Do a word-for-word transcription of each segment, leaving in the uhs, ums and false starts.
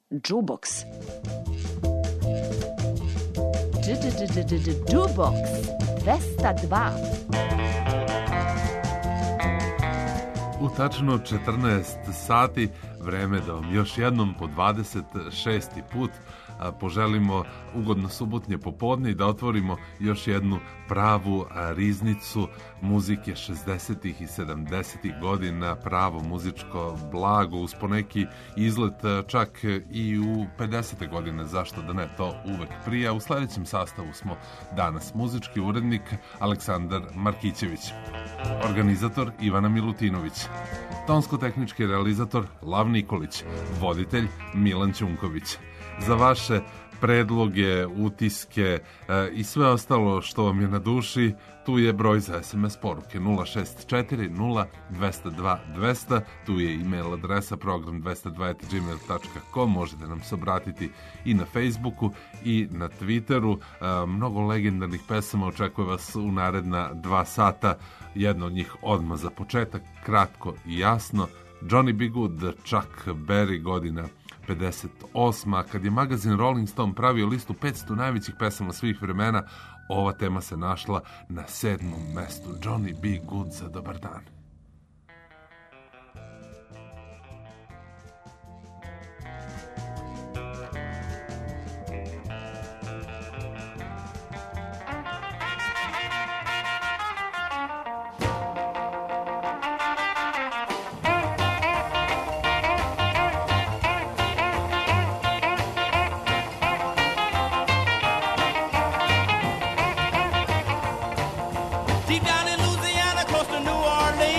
Jukebox. Jukebox dvesta dva. U tačno četrnaest sati vreme da vam još jednom po dvadeset šesti put poželimo ugodno subotnje popodne i da otvorimo još jednu pravu riznicu muzike šezdesetih i sedamdesetih godina, pravo muzičko blago uz poneki izlet čak i u pedesete godine, zašto da ne, to uvek prija. U sledećem sastavu smo danas muzički urednik Aleksandar Markićević, organizator Ivana Milutinović, tonsko-tehnički realizator Lav Nikolić, voditelj Milan Ćunković. Za vaše predloge, utiske e, i sve ostalo što vam je na duši, tu je broj za es em es poruke nula šest četiri nula dvesta dva dvesta, tu je e-mail adresa program dvesta dva at gmail tačka com, možete nam se obratiti i na Facebooku i na Twitteru. E, mnogo legendarnih pesama očekuje vas u naredna dva sata, jedna od njih odmah za početak, kratko i jasno, Johnny B. Good, Chuck Berry, godina pedeset osma. Kad je magazin Rolling Stone pravio listu petsto najvećih pesama svih vremena, ova tema se našla na sedmom mestu. Johnny B. Good za dobar dan. Deep down in Louisiana, close to New Orleans.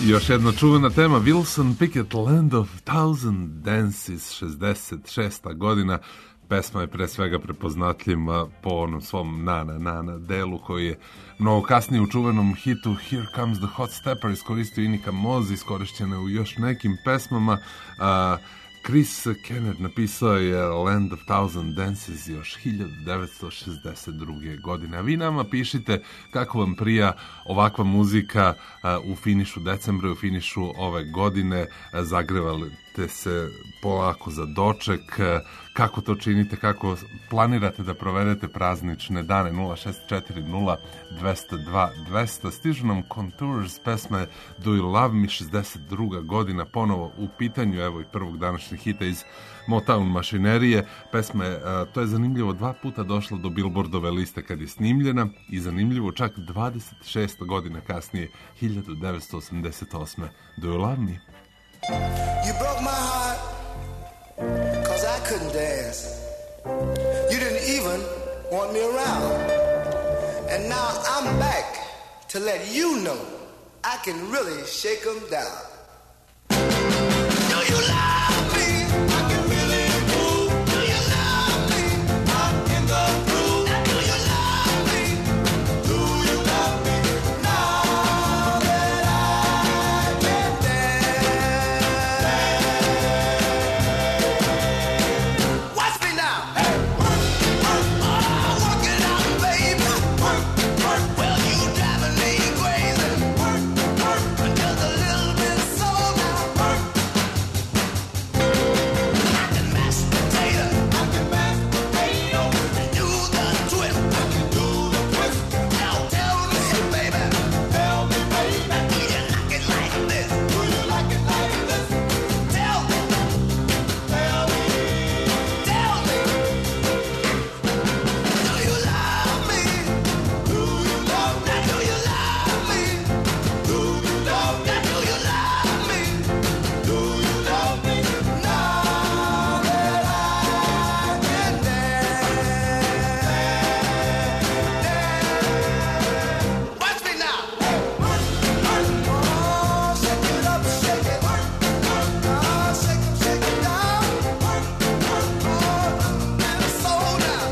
Još jedna čuvena tema, Wilson Pickett, Land of Thousand Dances, šezdeset šesta godina. Pesma je pre svega prepoznatljiva po onom svom na-na, na-na delu koji je mnogo kasnije u čuvenom hitu Here Comes the Hot Stepper iskoristio Inika Moz, iskorišćena u još nekim pesmama. Uh, Chris Kennard napisao je Land of Thousand Dances još hiljadu devetsto šezdeset druge. godine. A vi nama pišite kako vam prija ovakva muzika uh, u finišu decembra i u finišu ove godine. Uh, zagrevate se polako za doček. Uh, kako to činite, kako planirate da provedete praznične dane? Nula šest četiri nula dvesta dva dvesta. Stižu nam Contours, pesme Do You Love Me, šezdeset druga. godina, ponovo u pitanju, evo i prvog današnjeg hita iz Motown mašinerije. Pesma je, to je zanimljivo, dva puta došla do Billboardove liste kad je snimljena i zanimljivo čak dvadeset šest godina kasnije, hiljadu devetsto osamdeset osme. Do You Love Me? You broke my heart cause I couldn't dance. You didn't even want me around. And now I'm back to let you know I can really shake them down. Do you love me? I can really move. Do you love me? I'm in the groove. Do you love me? Do you love me? Now that I can dance. Watch me now. Hey, work, work, oh, work it out, baby. Work, work, well you driving me crazy. Work, work, just a little bit slow now. Work. I can mash potato. I can mash potato. And do the twist. I can do the twist. Now tell me, baby. Tell me, baby. Do you like it like this? Do you like it like this? Tell me. Tell me. Tell me. Do you love me? Do you love me? Do you love me? Do you love me? Do you love me? Do you love me? Now that I can dance. Watch me now. Work, work, oh, shake it up, shake it. Work, work, oh, shake it, shake it down. Work, work, oh, and slow down.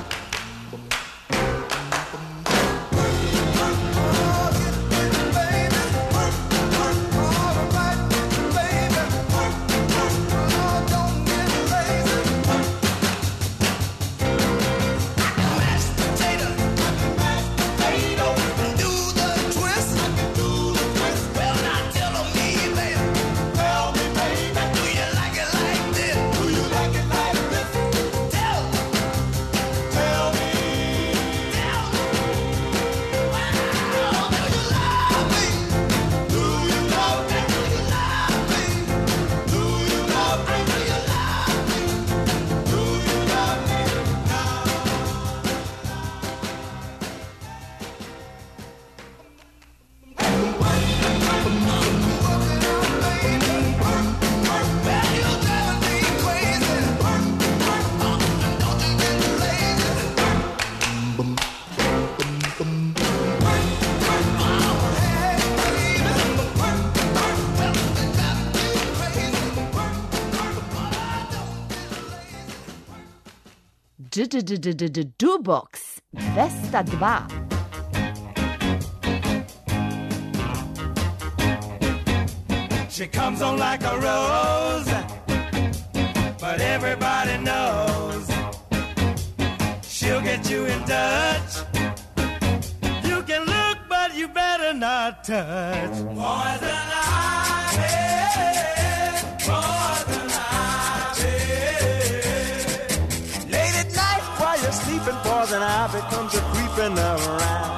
Dubox dvesta dva. She comes on like a rose, but everybody knows she'll get you in touch. You can look, but you better not touch. Poison ivy, poison ivy. Late at night while you're sleeping, poison ivy comes a creeping around.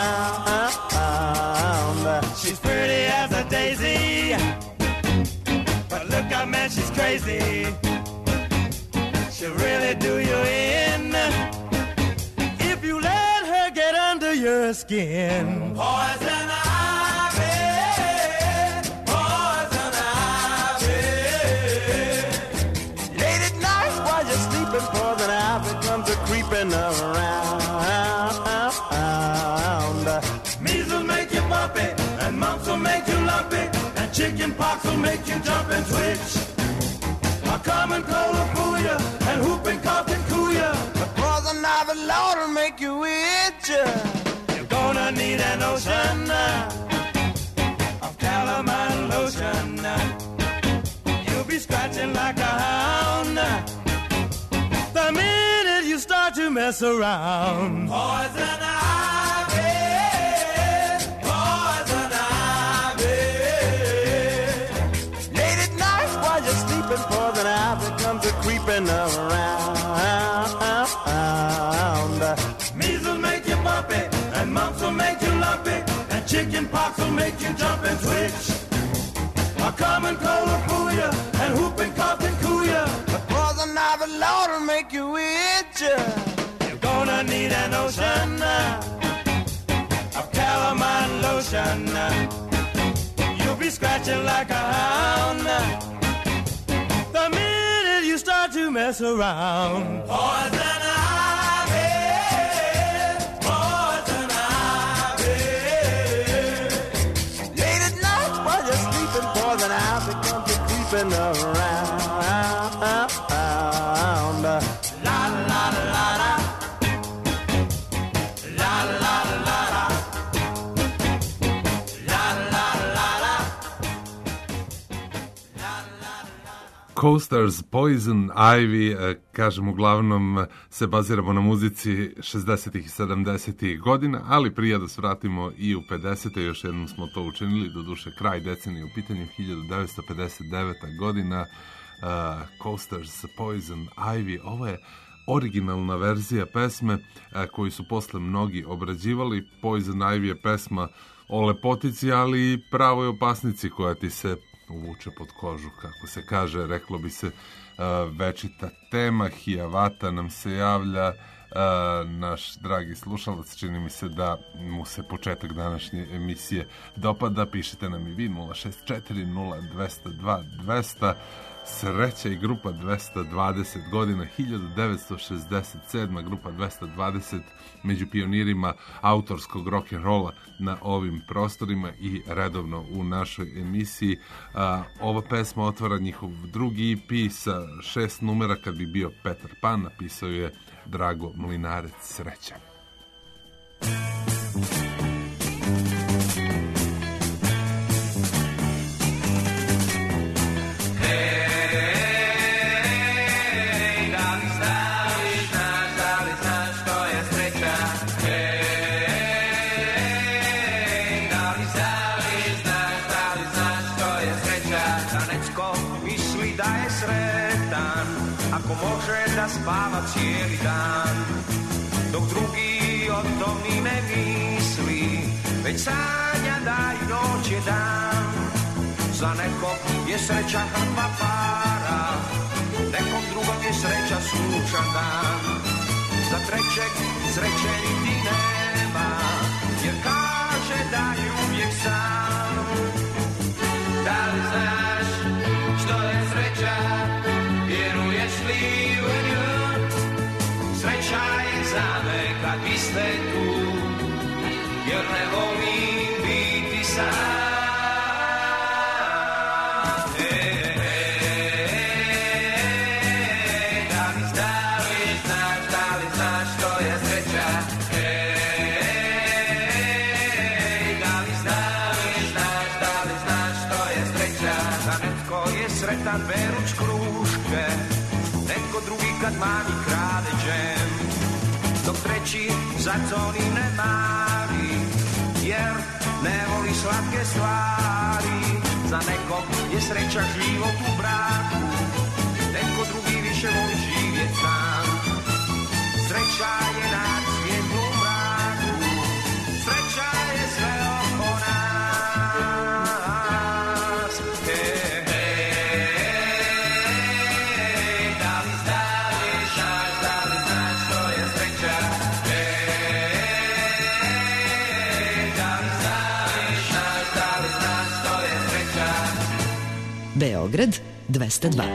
She's pretty as a daisy, but look out, man, she's crazy. She'll really do you in if you let her get under your skin. Poison ivy, poison ivy. Late at night while you're sleeping, poison ivy comes a creeping around. Measles make you bumpy, and mumps will make you lumpy. chicken pox will make you jump and twitch. A common cold will fool you, and whooping cough can cool you. But poison ivy, Lord, will make you itch. You're gonna need an ocean of calamine lotion. You'll be scratching like a hound the minute you start to mess around. Poison ivy, poison ivy. Late at night while you're sleeping, poison ivy comes a creeping around. Measles make you bumpy, and mumps will make you lumpy, and chicken pox will make you jump and twitch. A common cold will fool you, and whooping cough can cool you. But poison ivy, Lord, will make you itch. You're gonna need an ocean of calamine lotion. You'll be scratching like a hound the minute you start to mess around. Poison ivy, poison ivy. Late at night while you're sleeping, poison ivy comes a creeping around. La la la la. La la la la. La la la la. Coasters, Poison Ivy, kažem, uglavnom se baziramo na muzici šezdesetih i sedamdesetih godina, ali prije da se vratimo i u pedesete, još jednom smo to učinili, do duše kraj decenije u pitanju, hiljadu devetsto pedeset deveta godina, uh, Coasters, Poison Ivy, ovo je originalna verzija pesme uh, koju su posle mnogi obrađivali. Poison Ivy je pesma o lepotici, ali i pravoj opasnici koja ti se uvuče pod kožu, kako se kaže, reklo bi se, uh, večita tema. Hijavata nam se javlja, uh, naš dragi slušalac, čini mi se da mu se početak današnje emisije dopada. Pišite nam i vi nula šest četiri nula dvesta dva dvesta. Sreća i grupa dvesta dvadeset godina, hiljadu devetsto šezdeset sedma. grupa dvesta dvadeset među pionirima autorskog rock'n'rolla na ovim prostorima i redovno u našoj emisiji. A, ova pesma otvara njihov drugi E P sa šest numera. Kad bi bio Petar Pan, napisao je Drago Mlinarec. Sreća. Ako može da spava cijeli dan, dok drugi o tom ni ne misli, već sanja da i noć je dan. Za nekog je sreća hrpa para, nekom drugom je sreća sunčan dan. Za trećeg sreće niti nema, jer kaže da je uvijek sam. Da li znaš što je sreća? Vjeruješ li u nju? Sreća je za me kad vi ste tu, jer ne volim biti sam. Sretan beruć kruške, netko drugi kad mami krade džem, dok treći za to ni ne mari, jer ne voli slatke stvari. Za nekog je sreća život u braku, netko drugi više voli živjet sam. Sreća je na svijetu u mraku, sreća je sve oko nas. Hey. Beograd dvesta dva.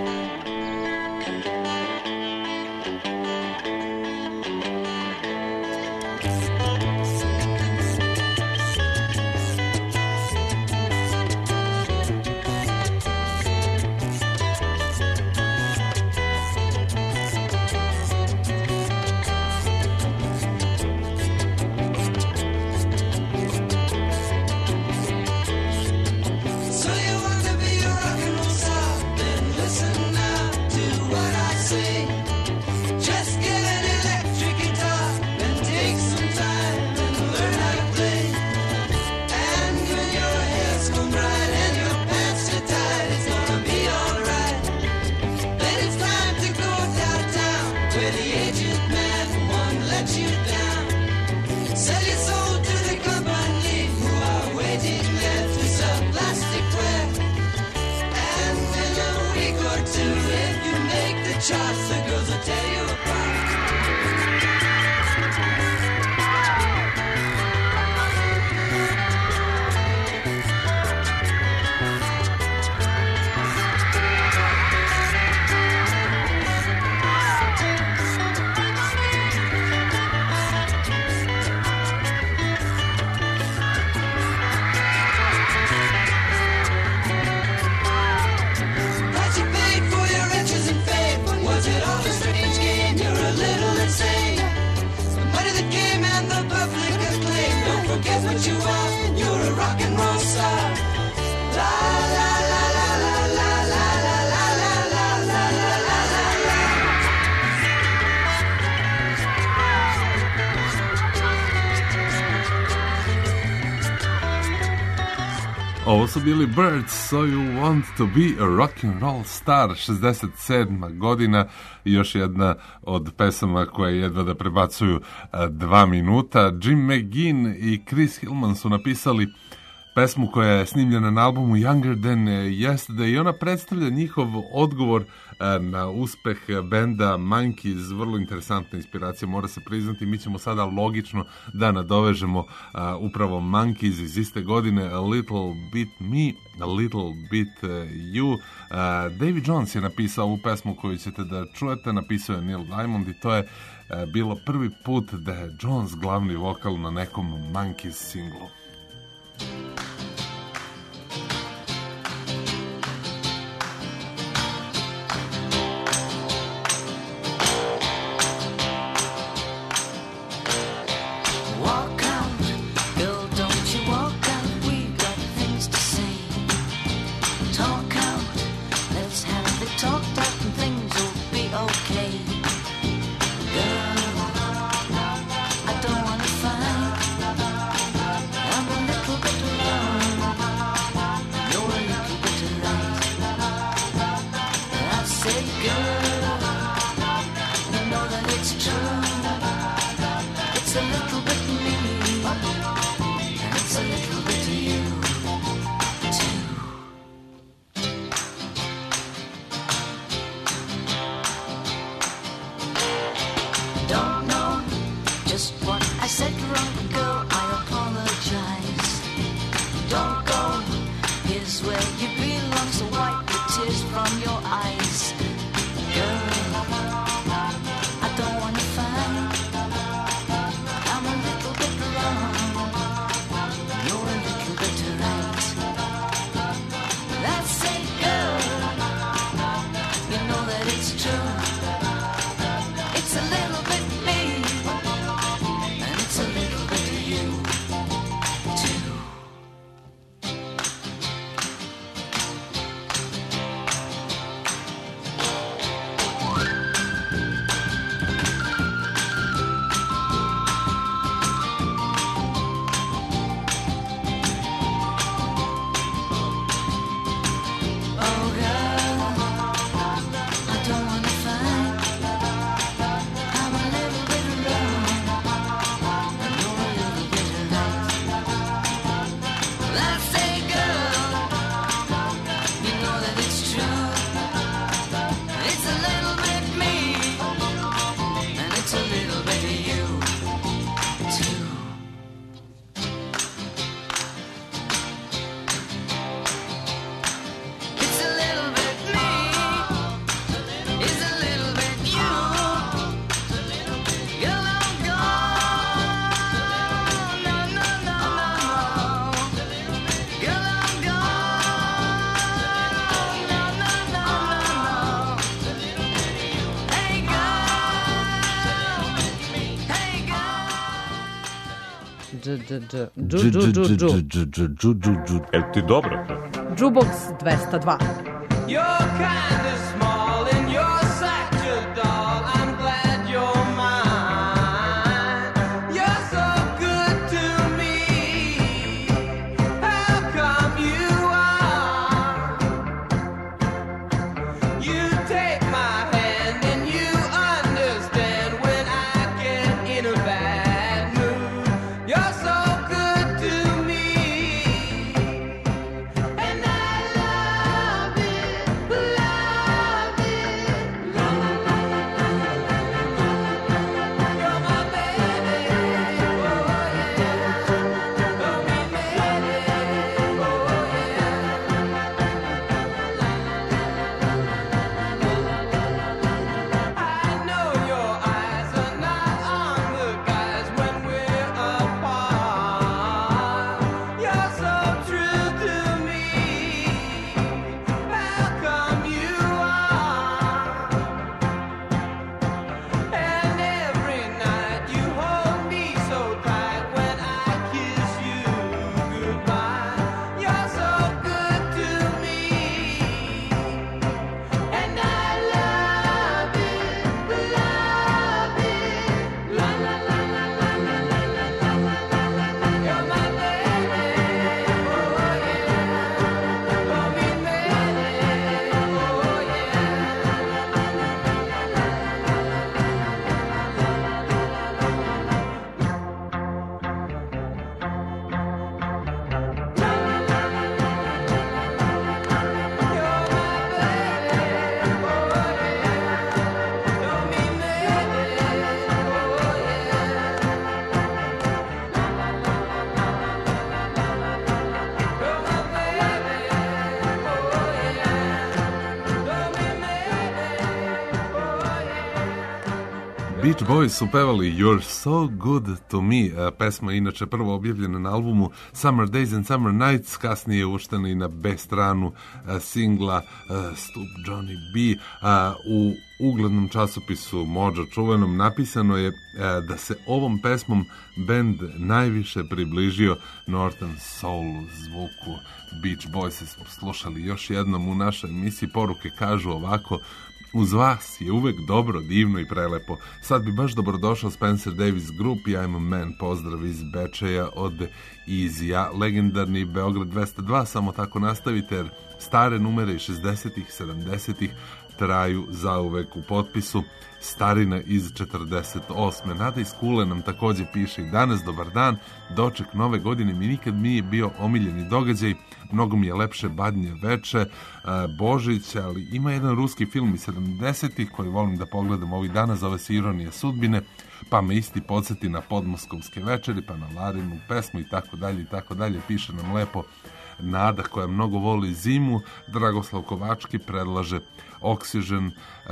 Ovo su bili Birds, So You Want To Be A Rock and Roll Star, šezdeset sedma godina, i još jedna od pesama koje jedva da prebacuju dva minuta. Jim McGinn i Chris Hillman su napisali pesmu koja je snimljena na albumu Younger Than Yesterday i ona predstavlja njihov odgovor na uspeh benda Monkees. Vrlo interesantna inspiracija, mora se priznati. Mi ćemo sada logično da nadovežemo uh, upravo Monkees iz iste godine, A Little Bit Me, A Little Bit You. Uh, Davy Jones je napisao ovu pesmu koju ćete da čujete, napisao je Neil Diamond i to je uh, bilo prvi put da je Jones glavni vokal na nekom Monkees singlu. Jel ti dobro? Jukebox dvesta dva. You're kind of small and you're such a doll. I'm glad you're mine. You're so good to me. How come you are? You take my hand and you understand when I get in a bad mood. You're so good to me. And I love it, love Beach Boys su pevali You're So Good To Me, pesma je inače prvo objavljena na albumu Summer Days and Summer Nights, kasnije uštena i na B stranu singla Stup Johnny B. U uglednom časopisu Mojo čuvenom napisano je da se ovom pesmom bend najviše približio Northern Soul zvuku Beach Boys. Smo slušali još jednom u našoj emisiji, poruke kažu ovako: uz vas je uvek dobro, divno i prelepo. Sad bi baš dobrodošao Spencer Davis Group i I'm a Man. Pozdrav iz Bečeja od Izija. Legendarni Beograd dvesta dva, samo tako nastavite jer stare numere iz šezdesetih, sedamdesetih traju zauvek. U potpisu starina iz četrdeset osme. Nada iz Kule nam takođe piše i danas: dobar dan, doček nove godine mi nikad nije bio omiljeni događaj, mnogo mi je lepše Badnje veče, Božić, ali ima jedan ruski film iz sedamdesetih koji volim da pogledam ovih dana, zove se Ironija sudbine, pa me isti podsjeti na podmoskovske večeri, pa na Larinu pesmu i tako dalje i tako dalje. Piše nam lepo Nada koja mnogo voli zimu. Dragoslav Kovački predlaže Oksižen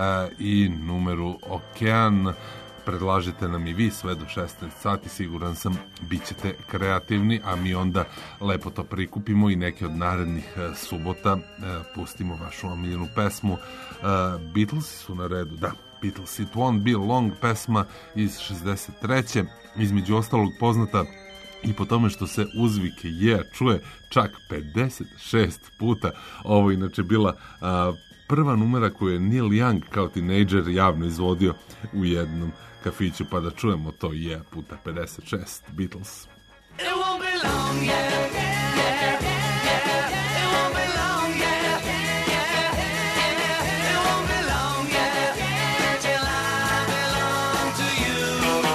i numeru Okean. Predlažite nam i vi sve do šesnaest sati, siguran sam bit ćete kreativni, a mi onda lepo to prikupimo i neke od narednih subota pustimo vašu omiljenu pesmu. Beatlesi su na redu, da, Beatles It Won't Be Long, pesma iz šezdeset treće, između ostalog poznata i po tome što se uzvike je yeah čuje čak pedeset šest puta. Ovo inače bila a, prva numera koju je Neil Young kao tinejdžer javno izvodio u jednom kafiću, pa da čujemo to je yeah puta pedeset šest Beatles. It won't be long, yeah, yeah, yeah, yeah. It won't be long, yeah, yeah, yeah. It won't be long, yeah, till I belong to you.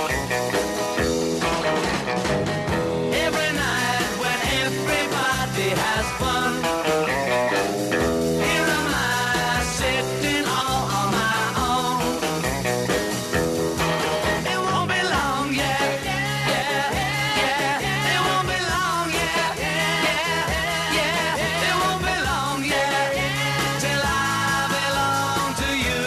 Every night when everybody has fun, here am I sitting all on my own. It won't be long, yeah, yeah, yeah. It won't be long, yeah, yeah, yeah. It won't be long, yeah, till I belong to you.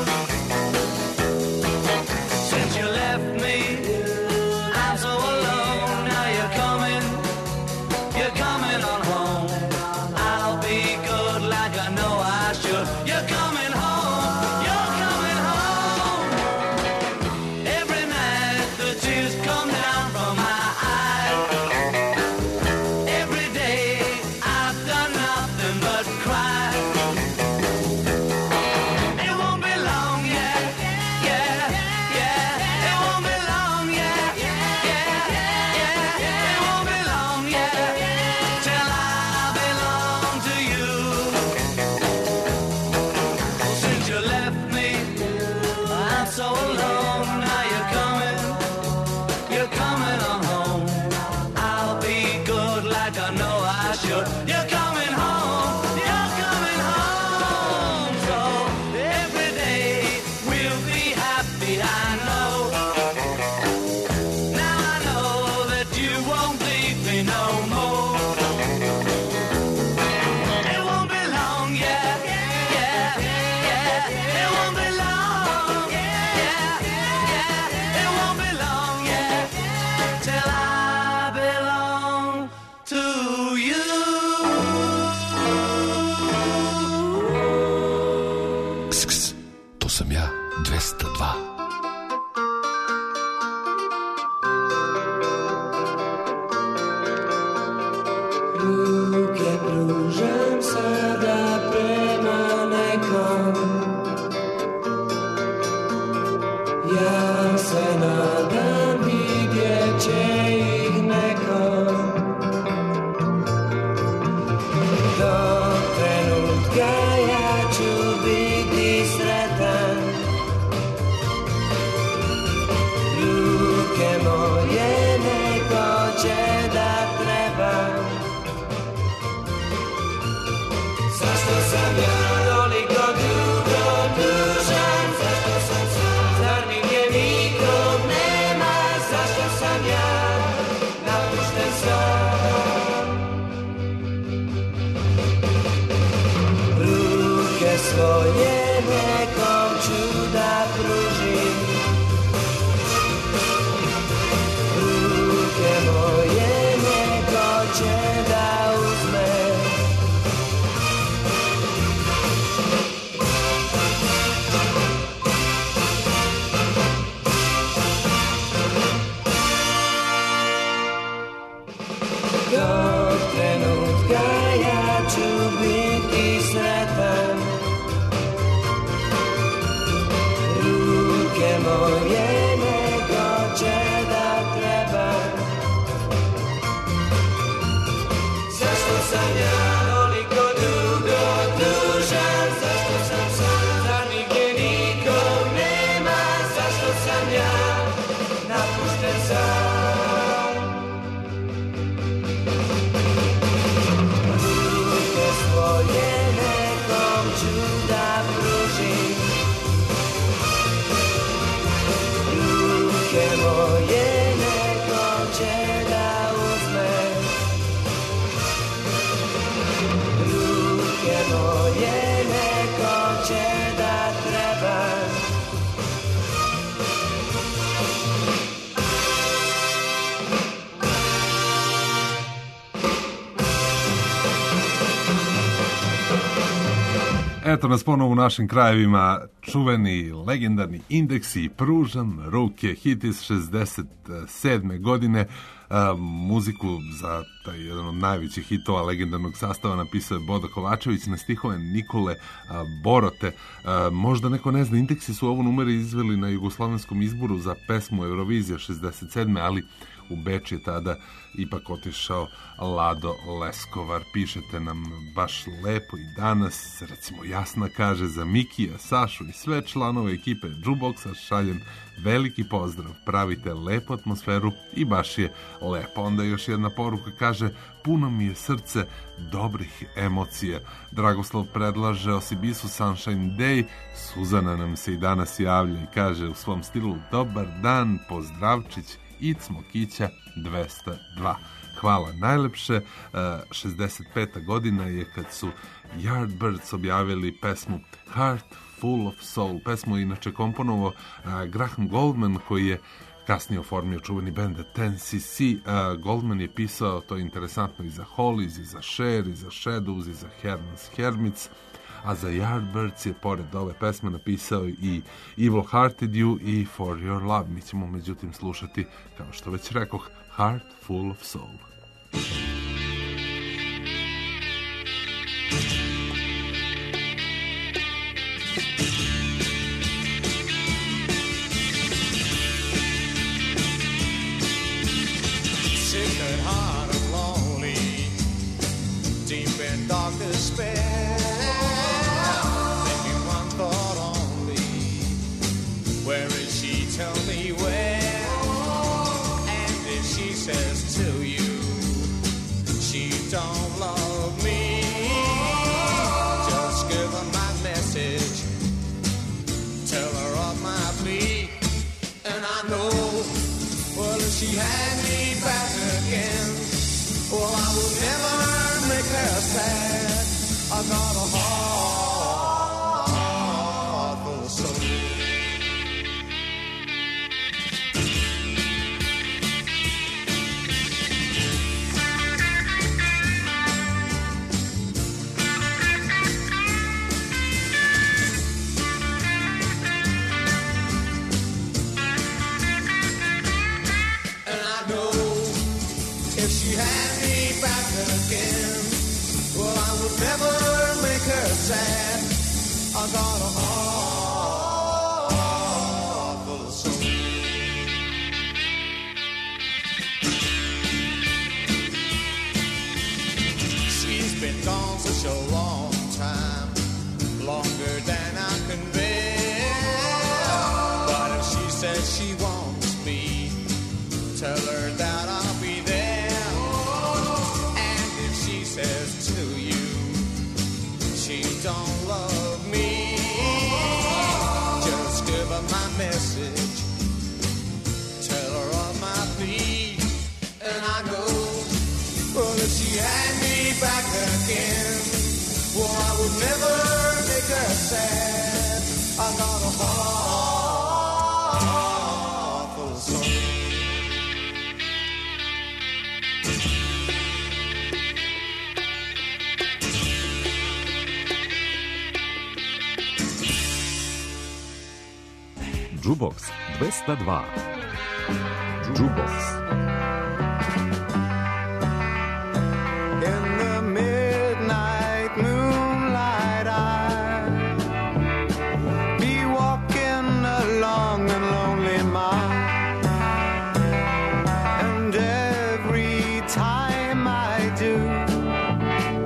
Since you left me, I'm so alone. Now you're coming, you're coming on home. I'll be good like I know I should. You're coming home, you're coming home. Every night the tears come down from my eyes. Every day I've done nothing but cry. It won't be long, yeah, yeah, yeah. It won't be long, yeah, yeah, yeah. It won't be long, yeah, till I belong to you. Since you left me, I'm so alone. Now you're coming, you're coming on home. I'll be good like I know I should. You're coming home, you're coming home. So every day we'll be happy, I know. Now I know that you won't leave me no more. It won't be long, yeah, yeah, yeah. It won't be long, yeah, yeah. It won't be long, yeah, till I belong to you. sanja, toliko dugo dužan, zašto sam sam, zar nigdje nikog nema, zašto sam ja napušten sam. Ruke svoje nekom ću da pružim, ruke moje nekom će da uzme, ruke moje nekom će da treba. Eto nas ponovo u našim krajevima, čuveni, legendarni Indeksi, Pružam ruke, hit iz šezdeset sedme godine. A, muziku za taj jedan od najvećih hitova legendarnog sastava napisao je Bodo Kovačević na stihove Nikole a, Borote. A, možda neko ne zna, Indeksi su ovu numeru izveli na jugoslovenskom izboru za pesmu Eurovizija šezdeset sedme ali u Beč je tada ipak otišao Lado Leskovar. Pišete nam baš lepo i danas, recimo Jasna kaže za Mikija, Sašu i sve članove ekipe Jukeboxa šaljem veliki pozdrav, pravite lepu atmosferu i baš je lepo. Onda još jedna poruka kaže, puno mi je srce dobrih emocija. Dragoslav predlaže Osibisu Sunshine Day, Suzana nam se i danas javlja i kaže u svom stilu, dobar dan, pozdravčić, Icmo Kića dvesta dva. Hvala najlepše. šezdeset peta godina je kad su Yardbirds objavili pesmu Heart Full of Soul. Pesmu je inače komponovao Graham Goldman, koji je kasnije oformio čuveni bend ten C C. Goldman je pisao, to je interesantno, i za Hollies, i za Cher, i za Shadows, i za Herman's Hermits, a za Yardbirds je pored ove pesme napisao i Evil Hearted You i For Your Love. Mi ćemo međutim slušati, kao što već rekoh, Heart Full of Soul. Sick at heart and lonely, deep in dark despair, thinking one thought only, where is she, tell me where, and if she says to you, she don't love me, just give her my message, tell her of my plea, and I know, well, if she had me back again, well, I would never make her sad. I got a heart full of soul. And I know if she had me back again, well, I would never make her sad. I got a heart full of soul. She's been gone such a long time, longer than I can bear. But if she says she wants me, tell her that I'll be there. And if she says to you, she don't love me, just give her my message, tell her of my plea. And I know, well, if she had me back again, well, I would never make her sad. I got a heart full of soul. Jukebox dvesta dva. Jukebox. In the midnight moonlight, I'd be walking along a lonely mile, and every time I do,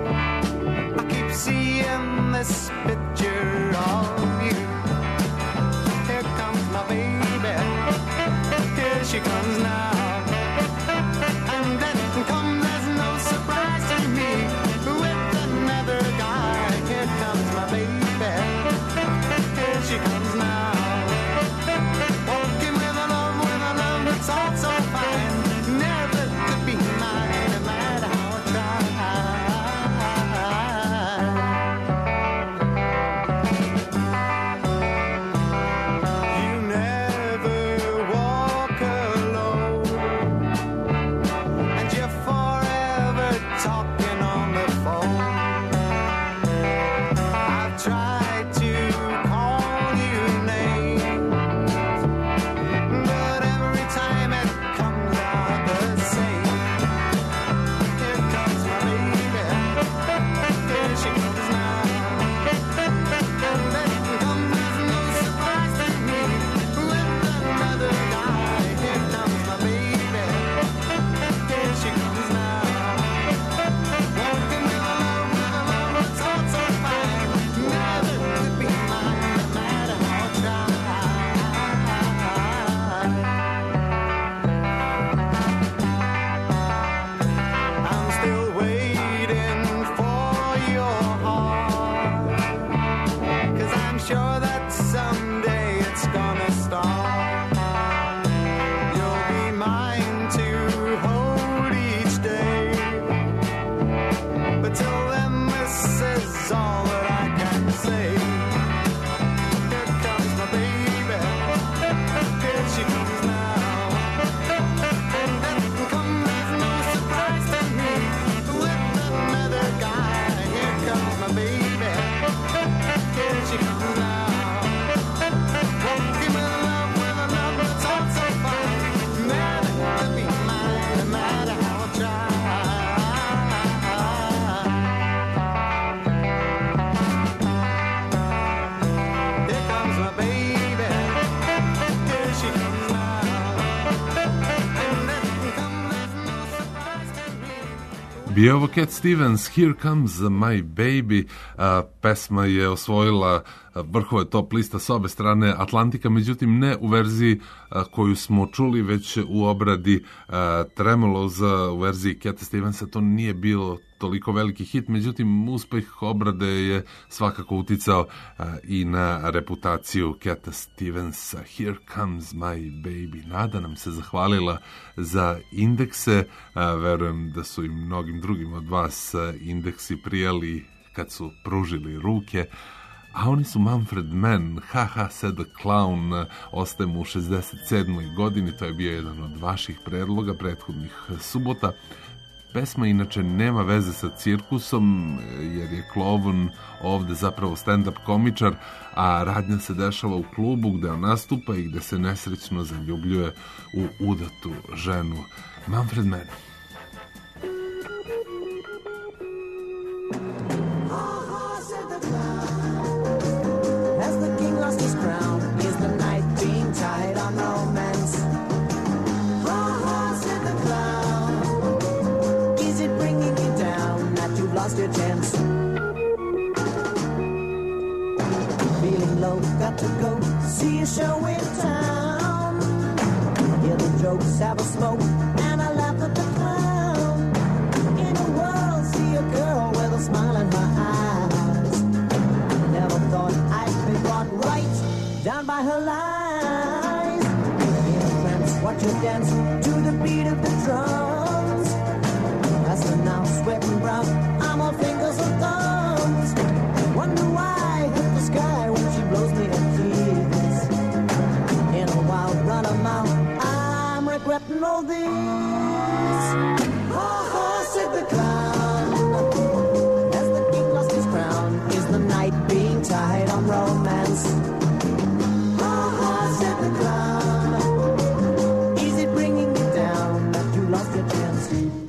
But till then, this is all that I can say. Here comes my baby. Here she comes now. And nothing comes as no surprise to me. With another guy, here comes my baby. Here she comes now. Won't give me love with a love that's all so fine. Never to be mine, no matter how I try. Here comes my baby. Here she comes now. And nothing comes as no surprise to me. Bio ovo Cat Stevens, Here Comes My Baby. A, pesma je osvojila a, vrhove top lista s obe strane Atlantika, međutim ne u verziji a, koju smo čuli, već u obradi a, Tremolos, a, u verziji Cata Stevensa. To nije bilo toliko veliki hit, međutim uspeh obrade je svakako uticao a, i na reputaciju Cata Stevensa. Here Comes My Baby. Nada nam se zahvalila za indekse, a, verujem da su i mnogim drugim od vas a, indeksi prijali kad su pružili ruke, a oni su Manfred Mann, Ha Ha Said the Clown. Ostajemo u šezdeset sedmoj godini, to je bio jedan od vaših predloga prethodnih subota. Pesma inače nema veze sa cirkusom, jer je Klovn ovde zapravo stand-up komičar, a radnja se dešava u klubu gde on nastupa i gde se nesrećno zaljubljuje u udatu ženu. Manfred Mann. As the king lost his crown, is the night being tied on romance? Ha ha, said the clown. Is it bringing you down that you've lost your chance? Feeling low, got to go see a show in town. Hear the jokes, have a smoke, and I laugh at the clown. In a world, see a girl with a smile in her eyes. Never thought I'd be brought right down by her lies. In a trance, watch her dance to the beat of the drums. As the now sweating brown, I'm all fingers and thumbs. Wonder why I hit the sky when she blows me a kiss. In a wild run of mouth, I'm regretting all this. Ha ha, said the clown. As the king lost his crown, is the night being tied on romance? Ha ha, said the clown. Is it bringing you down that you lost your chance?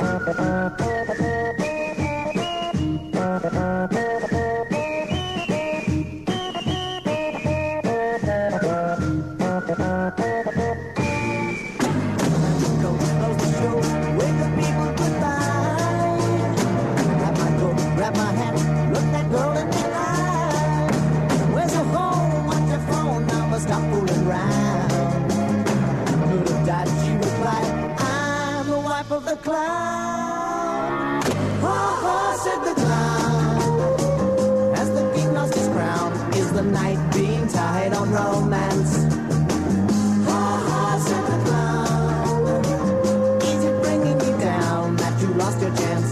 Grab my hand, look that girl in the eye. Where's your home? What's your phone number? Stop fooling around. Could have died, she replied. I'm the wife of the clown. Ha ha, said the clown. As the king lost his crown, is the night being tied on romance? Ha ha, said the clown. Is it bringing you down that you lost your chance?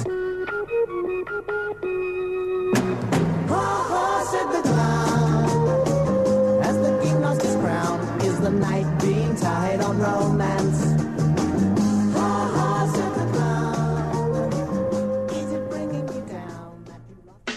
Ha ha, said the clown. As the king lost his crown, is the night being tied on romance? Ha ha, said the clown. Is it bringing you down that you lost?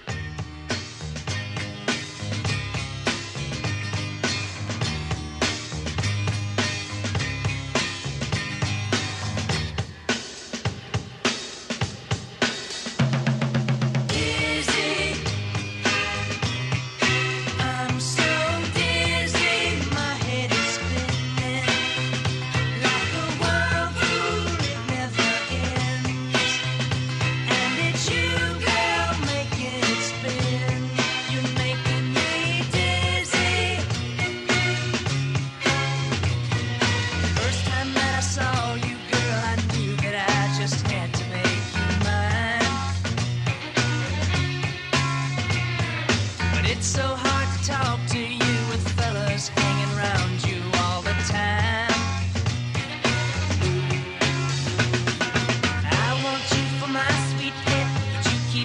I'm so dizzy, my head is spinning like a whirlpool, it never ends. And it's you, girl, making it spin. You're making me dizzy. First time that I saw you, girl, I knew that I just had to make you mine. But it's so hard to talk to you with fellas hanging around you all the time. I want you for my sweet pet, but you keep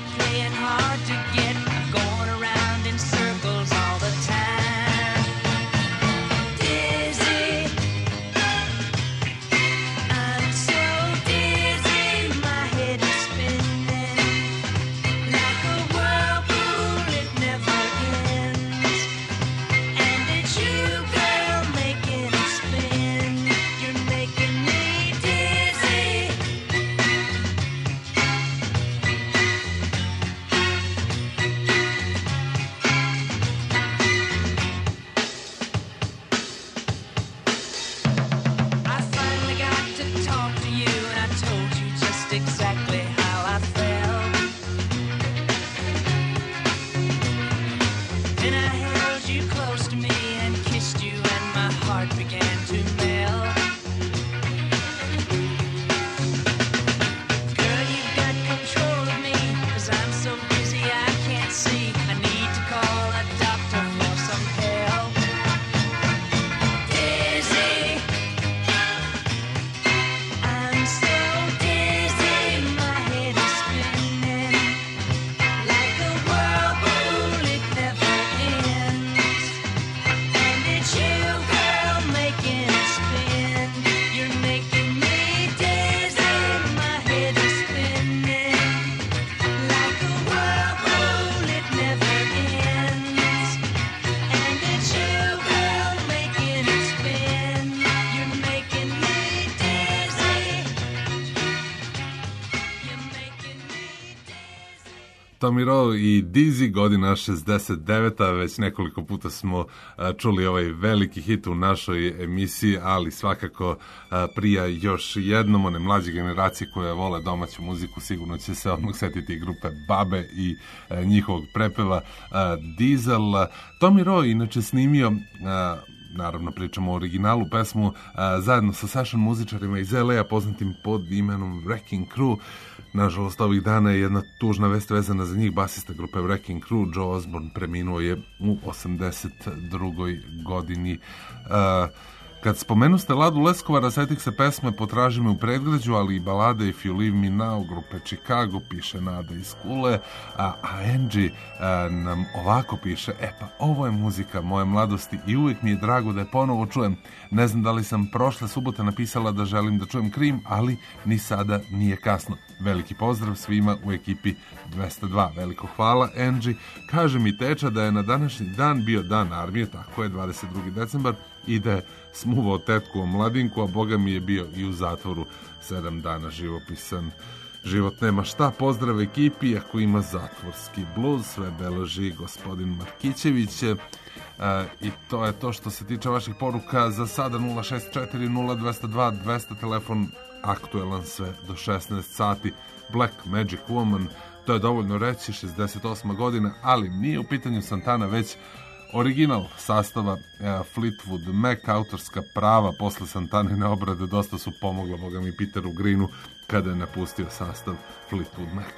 Tommy Roe i Dizzy, godina šezdeset deveta. Već nekoliko puta smo a, čuli ovaj veliki hit u našoj emisiji, ali svakako a, prija još jednom. One mlađe generacije koje vole domaću muziku sigurno će se odmah setiti grupe Babe i a, njihovog prepeva a, Diesel. Tommy Roe inače snimio, a, naravno pričamo o originalu, pesmu a, zajedno sa session muzičarima iz L A poznatim pod imenom Wrecking Crew. Nažalost, ovih dana je jedna tužna vest vezana za njih. Basista grupe Wrecking Crew, Joe Osborne, preminuo je u osamdeset drugoj godini. Uh, kad spomenu ste Ladu Leskovara, setih se pesme Potraži me u predgrađu, ali i balade If You Leave Me Now, grupe Chicago, piše Nada iz Kule, a, a Angie a, nam ovako piše: e pa, ovo je muzika moje mladosti i uvijek mi je drago da je ponovo čujem. Ne znam da li sam prošle subote napisala da želim da čujem Krim, ali ni sada nije kasno. Veliki pozdrav svima u ekipi dvesta dva. Veliko hvala, Angie. Kaže mi teča da je na današnji dan bio dan armije, tako je, dvadeset drugi decembar, i da je smuvao tetku o mladinku, a boga mi je bio i u zatvoru sedam dana. Živopisan život nema šta. Pozdrav ekipi, ako ima zatvorski bluz, sve beleži gospodin Markićević. E, I to je to što se tiče vaših poruka za sada. Nula šest četiri nula dvesta dva dvesta, telefon aktuelan sve do šesnaest sati. Black Magic Woman, to je dovoljno reći, šezdeset osma godina, ali nije u pitanju Santana, već original sastava uh, Fleetwood Mac. Autorska prava posle Santanine obrade dosta su pomogla, boga mi, Peteru Greenu kada je napustio sastav Fleetwood Mac.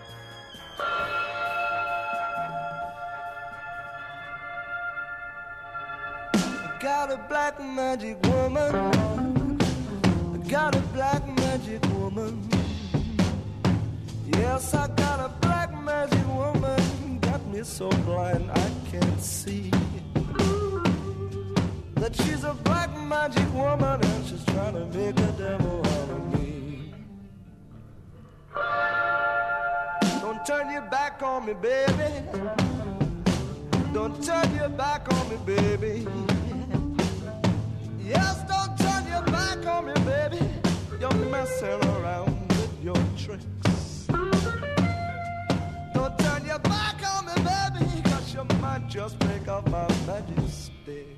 Got a black magic woman, got a black magic woman. Yes, I got a black magic woman, got me so blind I can't see that she's a black magic woman and she's trying to make a devil out of me. Don't turn your back on me, baby. Don't turn your back on me, baby. Yes, don't turn your back on me, baby. You're messing around with your tricks. Don't turn your back on me, baby, 'cause you might just break off my magic stick.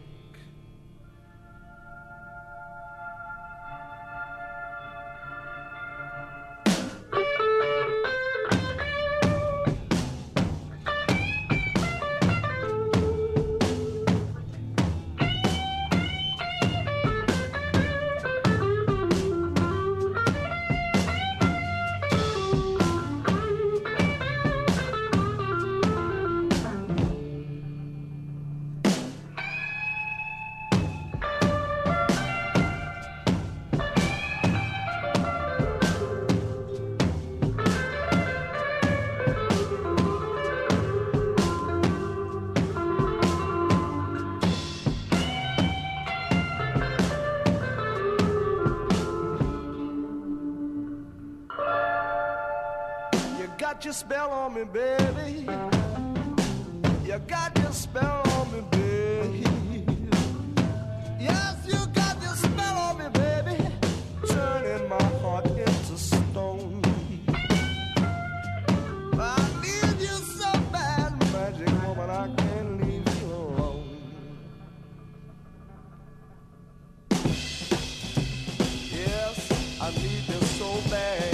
Got your spell on me, baby. You got your spell on me, baby. Yes, you got your spell on me, baby. Turning my heart into stone. I need you so bad, magic woman, I can't leave you alone. Yes, I need you so bad.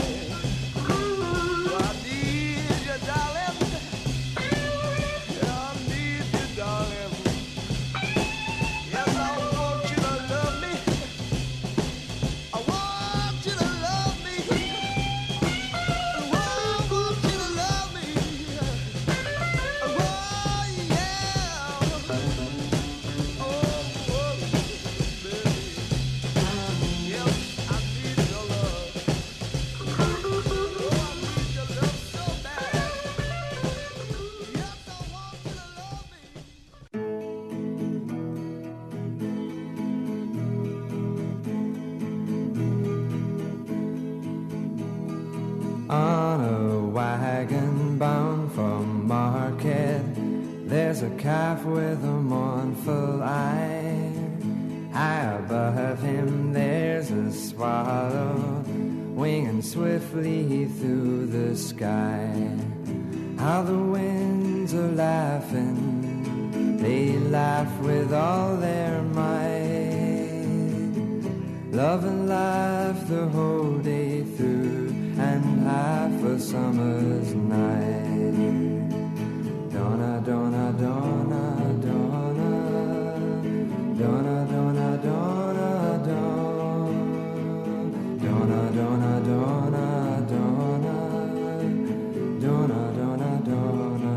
On a wagon bound for market, there's a calf with a mournful eye. High above him there's a swallow winging swiftly through the sky. how the winds are laughing. They laugh with all their might. Love and laugh the whole day through, and half a summer's night. Donna, Donna, Donna, Donna, Donna, Donna, Donna, Donna, Donna, Donna, Donna, Donna, Donna, Donna, Donna,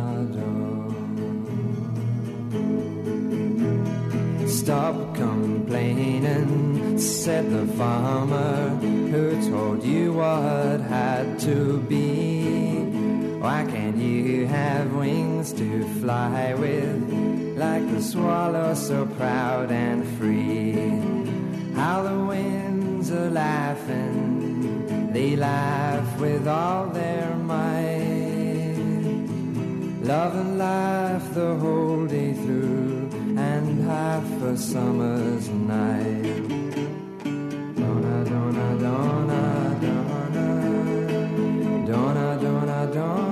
Donna. Stop complaining, said the farmer who told you what had to be. Why can't you have wings to fly with, like the swallow so proud and free? How the winds are laughing, they laugh with all their might. Love and laugh the whole day through, and half a summer's night. Donna, Donna, Donna, Donna, Donna, Donna, Donna.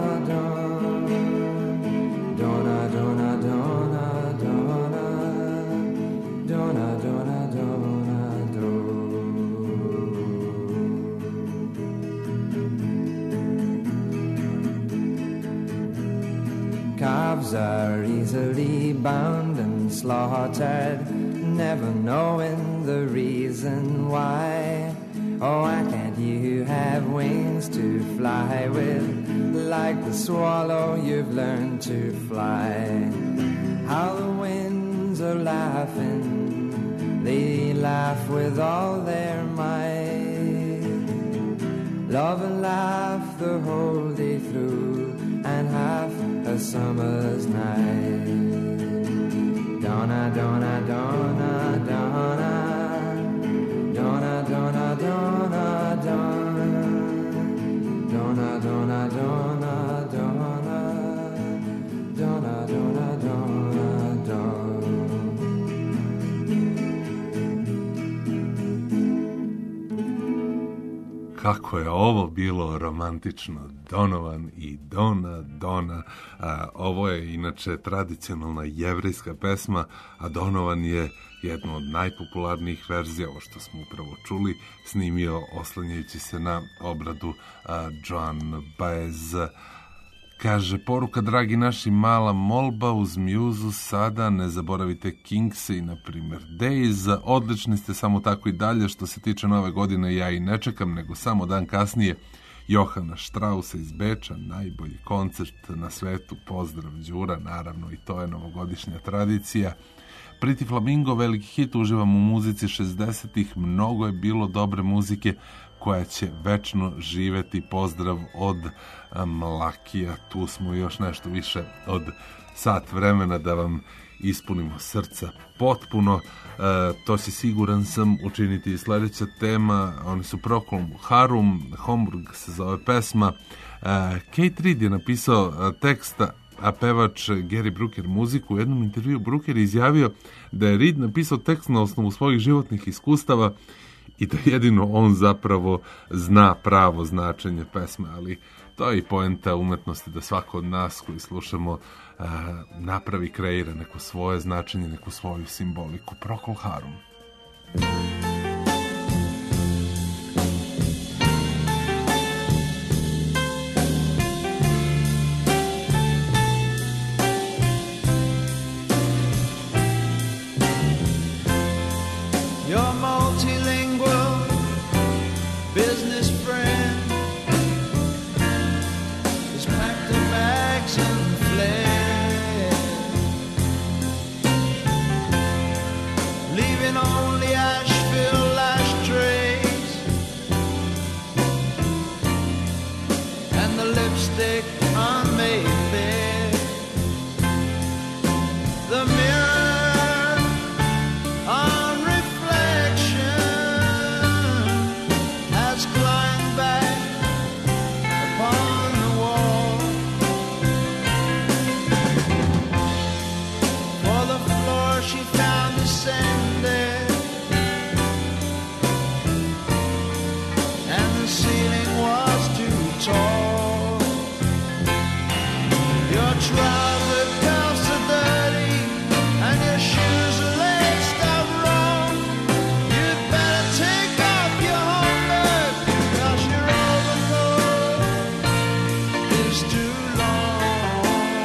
Calves are easily bound and slaughtered, never knowing the reason why. Oh, why can't you have wings to fly with, like the swallow you've learned to fly? How the winds are laughing, they laugh with all their might. Love and laugh the whole day through, and half a summer's night. Donna, Donna, Donna, Donna, Donna, Donna, Donna, Donna, Donna, Donna, Donna, Donna, Donna, Donna, Donna, Donna. Kako je ovo bilo romantično, Donovan i Dona, Dona. A, ovo je inače tradicionalna jevrejska pesma, a Donovan je jednu od najpopularnijih verzija, ovo što smo upravo čuli, snimio oslanjajući se na obradu a, Joan Baez. Kaže, poruka, dragi naši, mala molba uz mjuzu sada, ne zaboravite Kingse i, na primjer, Days. Odlični ste, samo tako i dalje. Što se tiče nove godine, ja i ne čekam, nego samo dan kasnije. Johana Strausa iz Beča, najbolji koncert na svetu, pozdrav Đura, naravno i to je novogodišnja tradicija. Pretty Flamingo, veliki hit, uživam u muzici šezdesetih, mnogo je bilo dobre muzike koja će večno živeti, pozdrav od Mlakija, tu smo još nešto više od sat vremena da vam ispunimo srca potpuno, e, to si siguran sam učiniti i sledeća tema, oni su Procol Harum, Homburg se zove pesma, e, Kate Reed je napisao tekst, a pevač Gary Brooker muziku. U jednom intervju Brooker je izjavio da je Reed napisao tekst na osnovu svojih životnih iskustava i da jedino on zapravo zna pravo značenje pesme, ali to je i poenta umetnosti, da svako od nas koji slušamo uh, napravi, kreira neko svoje značenje, neku svoju simboliku. Procol Harum. Your multilingual business friend has packed her bags and fled, leaving only Asheville ashtrays and the lipstick on Mayfair. The mirror on has climbed back upon the wall. Your trouser cuffs are dirty and your shoes are laced up wrong. You'd better take off your homework, 'cause your overcoat is too long.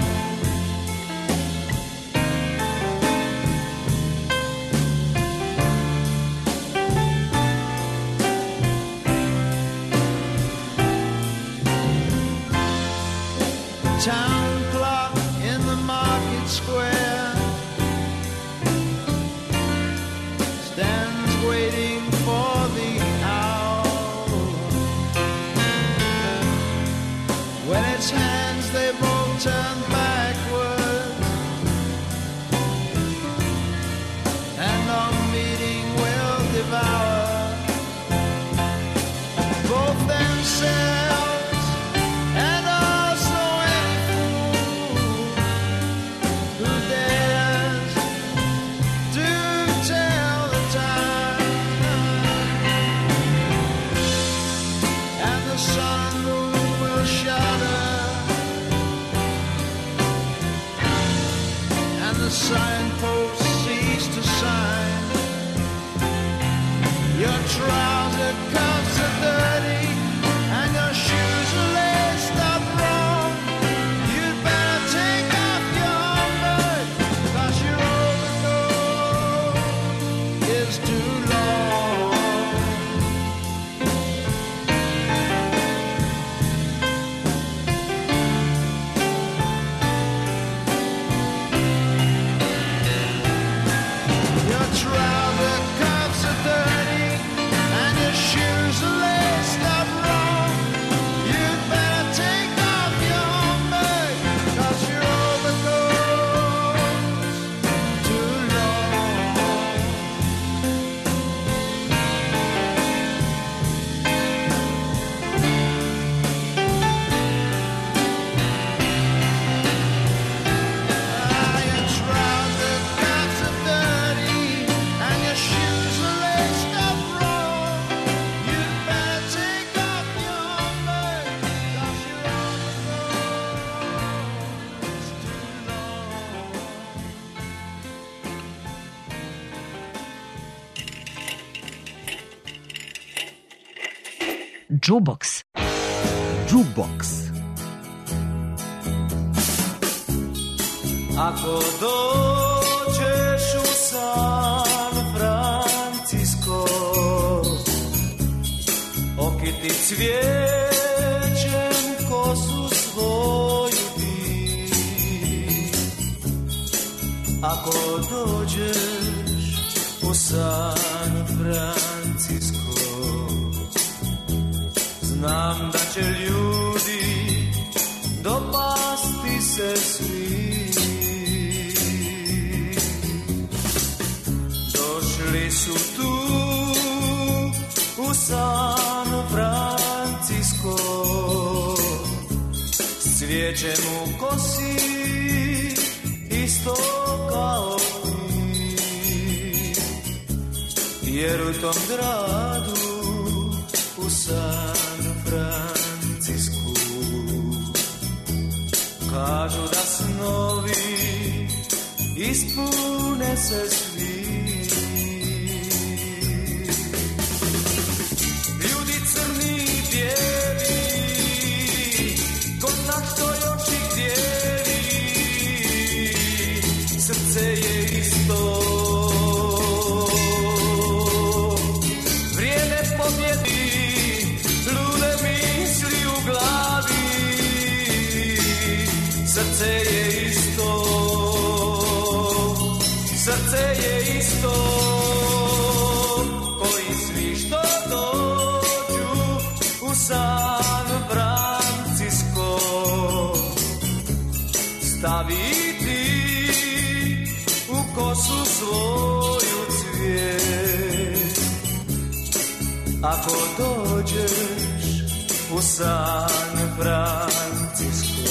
Town clock in the market square stands waiting for the hour. When its hands they both turn backward, and our meeting will devour both themselves and also any fool who dares to tell the time. And the sun and moon will shudder, and the signposts cease to sign. Your trouser cuffs are dirty and your shoes are laced up wrong. You'd better take off your homework, 'cause your overcoat is too long. Your trouser cuffs are dirty and your shoes are laced up wrong. You'd better take off your homework, 'cause your overcoat's too long. Ah, your trouser cuffs are dirty and your shoes are laced up wrong. You'd better take off your homework, 'cause your overcoat's too long. Jukebox. Jukebox. Ako dođeš u San Francisco, okiti cvijećem kosu svoju ti. Ako dođeš u San Francisco, znam da će ljudi dopasti se svi. Došli su tu u San Francisco s cvijećem u kosi isto kao ti, jer u tom gradu u San Francisku kažu da snovi ispune se svi. Ljudi crni i bijeli, kod naštoj oči gdjeli, srce je isto. Vrijeme pobjedi, lude misli u glavi, srce je isto, srce je isto, koji svi što dođu u San Francisco staviti u kosu svoju cvijet. Ako dođeš u San Francisco,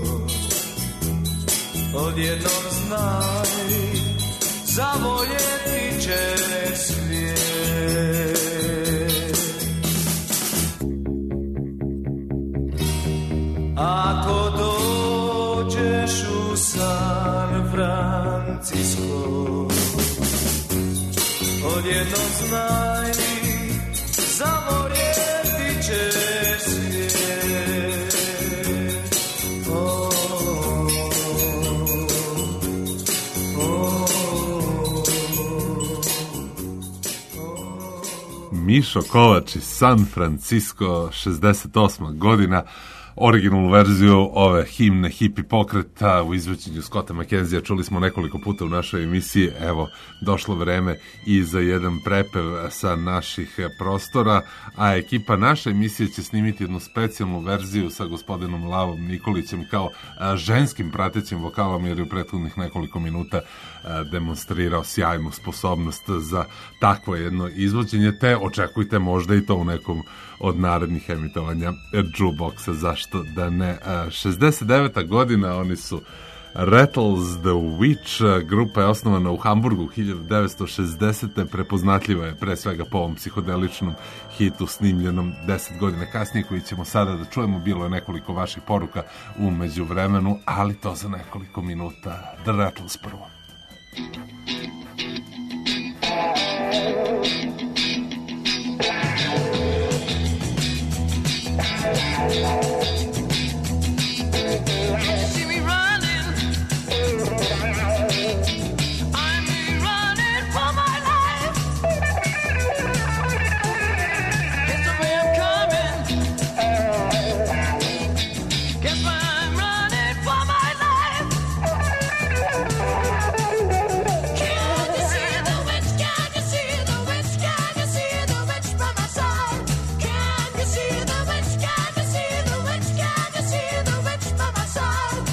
odjednom znaj, zavoljeti će svijet. Ako dođeš odeš u San Francisco, odjednom znaj, zamorjeti ćeš svijet. Oh, oh, oh. Mišo Kovač iz San Francisco, šezdeset osma godina. Originalnu verziju ove himne Hippie pokreta u izvođenju Scotta McKenzija čuli smo nekoliko puta u našoj emisiji. Evo, došlo vreme i za jedan prepev sa naših prostora, a ekipa naše emisije će snimiti jednu specijalnu verziju sa gospodinom Lavom Nikolićem kao a, ženskim pratećim vokalom, jer je u prethodnih nekoliko minuta a, demonstrirao sjajnu sposobnost za takvo jedno izvođenje, te očekujte možda i to u nekom od narednih emitovanja Jukeboxa, zašto da ne. šezdeset deveta godina, oni su Rattles the Witch, grupa je osnovana u Hamburgu hiljadu devetsto šezdesete. Prepoznatljiva je pre svega po ovom psihodeličnom hitu snimljenom deset godina kasnije, koji ćemo sada da čujemo. Bilo je nekoliko vaših poruka u međuvremenu, ali to za nekoliko minuta. The Rattles prvo. See me running, I'm running for my life. Guess the way I'm coming, guess why I'm running for my life. Can you see the witch? Can you see the witch? Can you see the witch by my side? Can you see the witch? Can you see the witch? Can you see the witch by my side?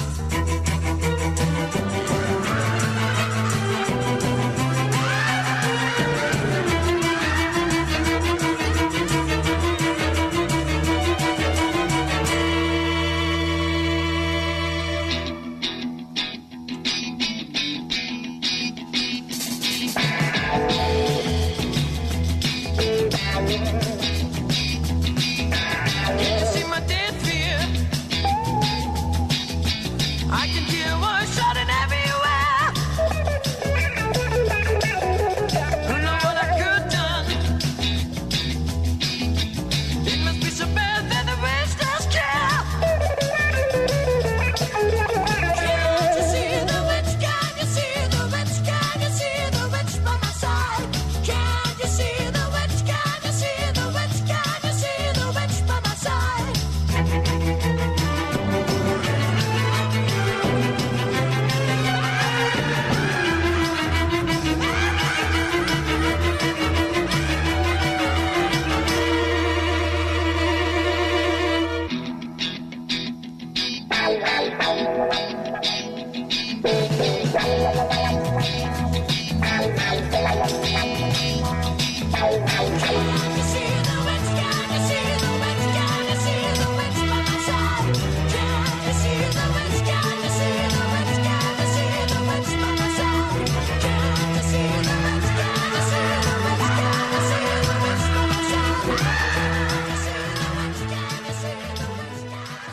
Can you see my dead fear? I can hear one shouting everywhere. Who know what I could done? It must be so bad that the witch does care. Can't you see the witch? Can you see the witch? Can you see the witch by my side? Can't you see the witch? Can you see the witch? Can you see the witch by my side? Can you see the witch? Can you see the witch? Can you see the witch by my side? Can you see the witch? Can you see the witch? Can you see the witch by my side? Can you see the witch? Can you see the witch? Can you see the witch by my side? Can you see the witch? Can you see the witch?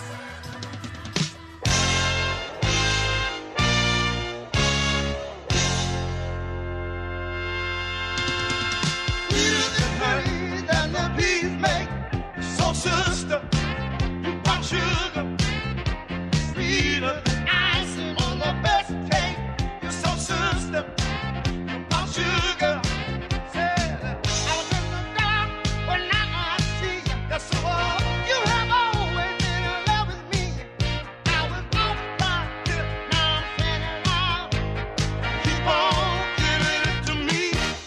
Than the bees make. So sister, you want sugar, sweeter than icing on the best cake. You're so sister, you want sugar. Said I was in the dark, but now I see you. That's so all. You have always been in love with me. I was on fire, now I'm standing out. Keep on giving it to me.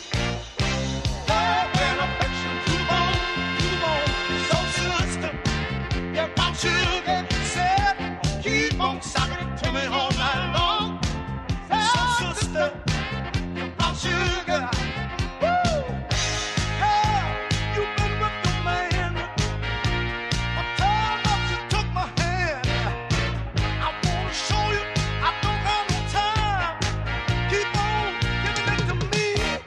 Love and affection to the bone, to the bone. So sister, you want sugar. Said, keep on sucking it to me all night long. So sister, you want sugar. Woo! Girl, you've been with the man. But tell her she took my hand. I wanna show you I don't have no time. Keep on giving it to me.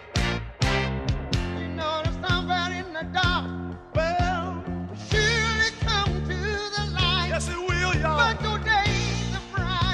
You know the sun right in the dark. Well, surely come to the light. Yes, it will, y'all. But your days are bright.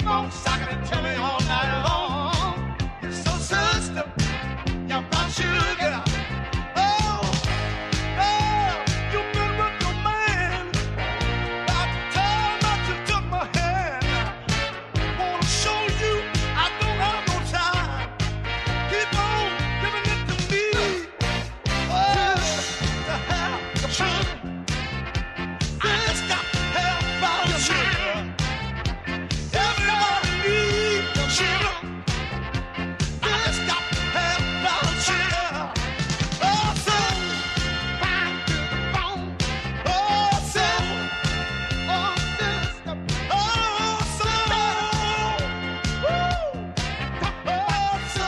on sucking it to me all night long. You're so sister, you're brown sugar. Oh, oh, you've been with your man. About the time that you took my hand. Wanna show you I don't have no time. Keep on giving it to me. Oh, to have the sugar. I just got to have brown sugar. Everybody needs the sugar. I just got to have brown sugar. Oh, so fine to the bone. Oh, so, oh, sister. Oh, so, woo. Oh, so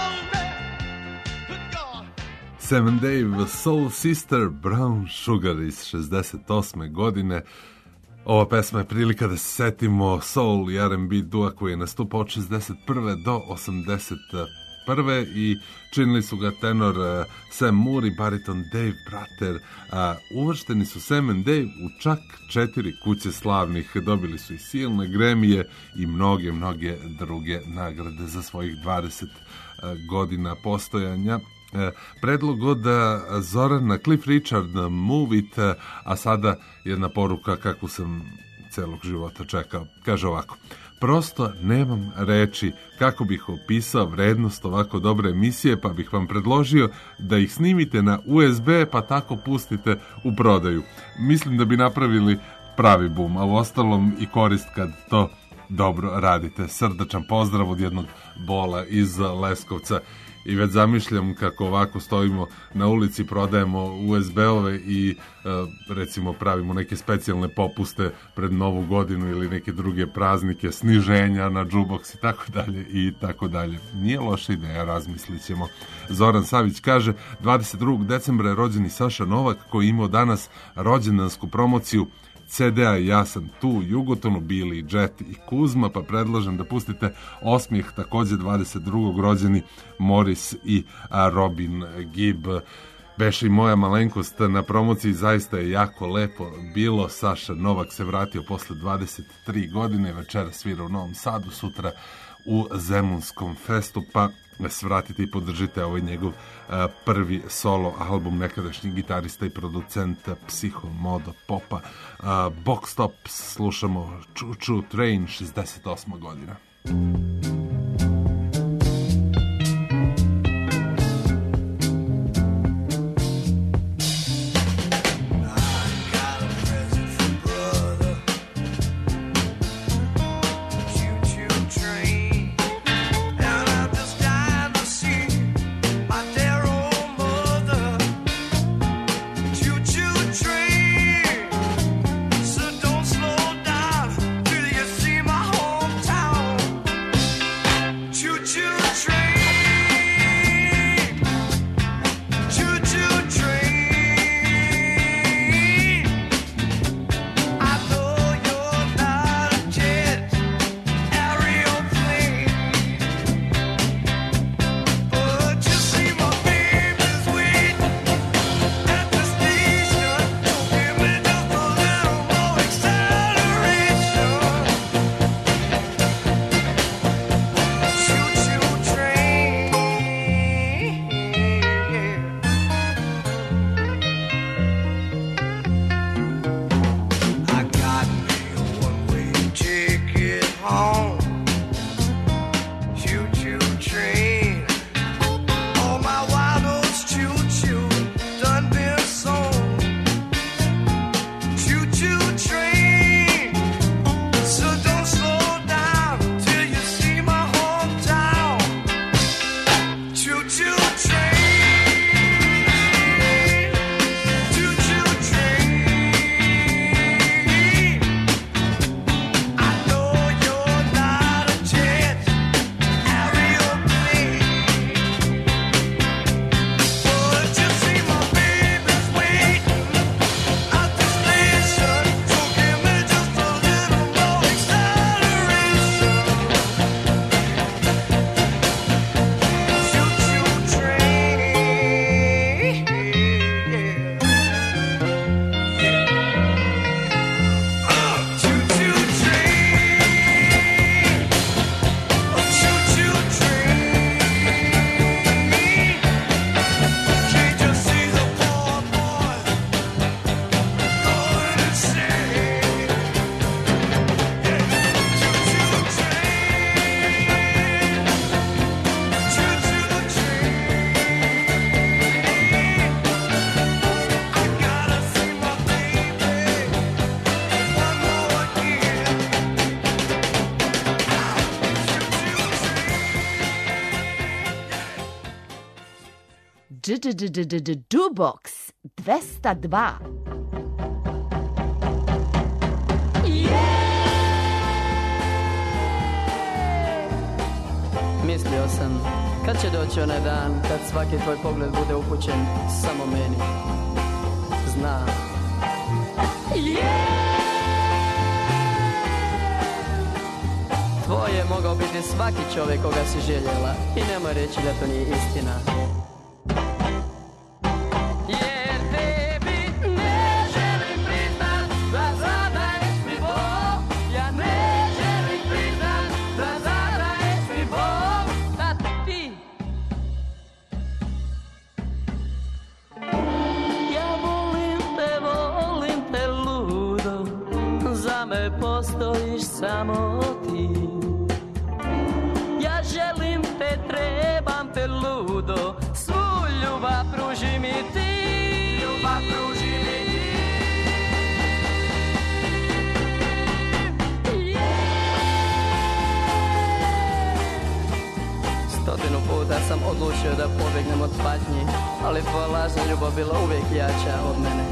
bad. Good God. Seven Dave, Soul Sister, Brown Sugar iz šezdeset osme godine. Ova pesma je prilika da se setimo soul i R and B dua koji je nastupao od šezdeset prve do osamdeset prve i činili su ga tenor uh, Sam Moore i bariton Dave Prater. Uh, uvršteni su Sam and Dave u čak četiri kuće slavnih, dobili su i silne Grammy-je i mnoge, mnoge druge nagrade za svojih dvadeset uh, godina postojanja. E, predlog od Zorana Cliff Richard, Move It, a sada jedna poruka kakvu sam celog života čekao. Kaže ovako: prosto nemam reči kako bih opisao vrednost ovako dobre emisije, pa bih vam predložio da ih snimite na U S B pa tako pustite u prodaju. Mislim da bi napravili pravi bum, a u ostalom i korist kad to dobro radite. Srdačan pozdrav od jednog Bola iz Leskovca. I već zamišljam kako ovako stojimo na ulici, prodajemo U S B-ove i e, recimo pravimo neke specijalne popuste pred Novu godinu ili neke druge praznike, sniženja na džuboks i tako dalje i tako dalje. Nije loša ideja, razmislit ćemo. Zoran Savić kaže: dvadeset drugog decembra je rođeni Saša Novak koji imao danas rođendansku promociju C D-a Ja sam tu, Jugotonu, Bili, Jet i Kuzma, pa predlažem da pustite Osmijeh, takođe dvadeset drugog rođeni Morris i a, Robin Gibb. Beše i moja malenkost na promociji, zaista je jako lepo bilo. Saša Novak se vratio posle dvadeset tri godine, večera svira u Novom Sadu, sutra u Zemunskom festu, pa svratite i podržite ovaj njegov uh, prvi solo album, nekadašnji gitarista i producent psiho modo popa. Uh, Box Stop slušamo Choo Choo Train, šezdeset osma godina. So don't slow down till you see my hometown. Jukebox dvesta dva. Mislio sam, kad će doći onaj dan, kad svaki tvoj pogled bude upućen samo meni. Znam. Tvoj je mogao biti svaki čovjek koga si željela i nemoj reći da to nije istina. Jer tebi ne želim priznat da zadaješ mi bol. Ja ne želim priznat da zadaješ mi bol. A ti ja volim te, volim te ludo. Za me postojiš samo ti. Ja želim te, trebam te ludo. Svu ljubav pruži mi ti. Ljubav pruži mi ti. Stotinu puta sam odlučio da pobjegnem od patnji, ali tvoja lažna ljubav bila uvijek jača od mene.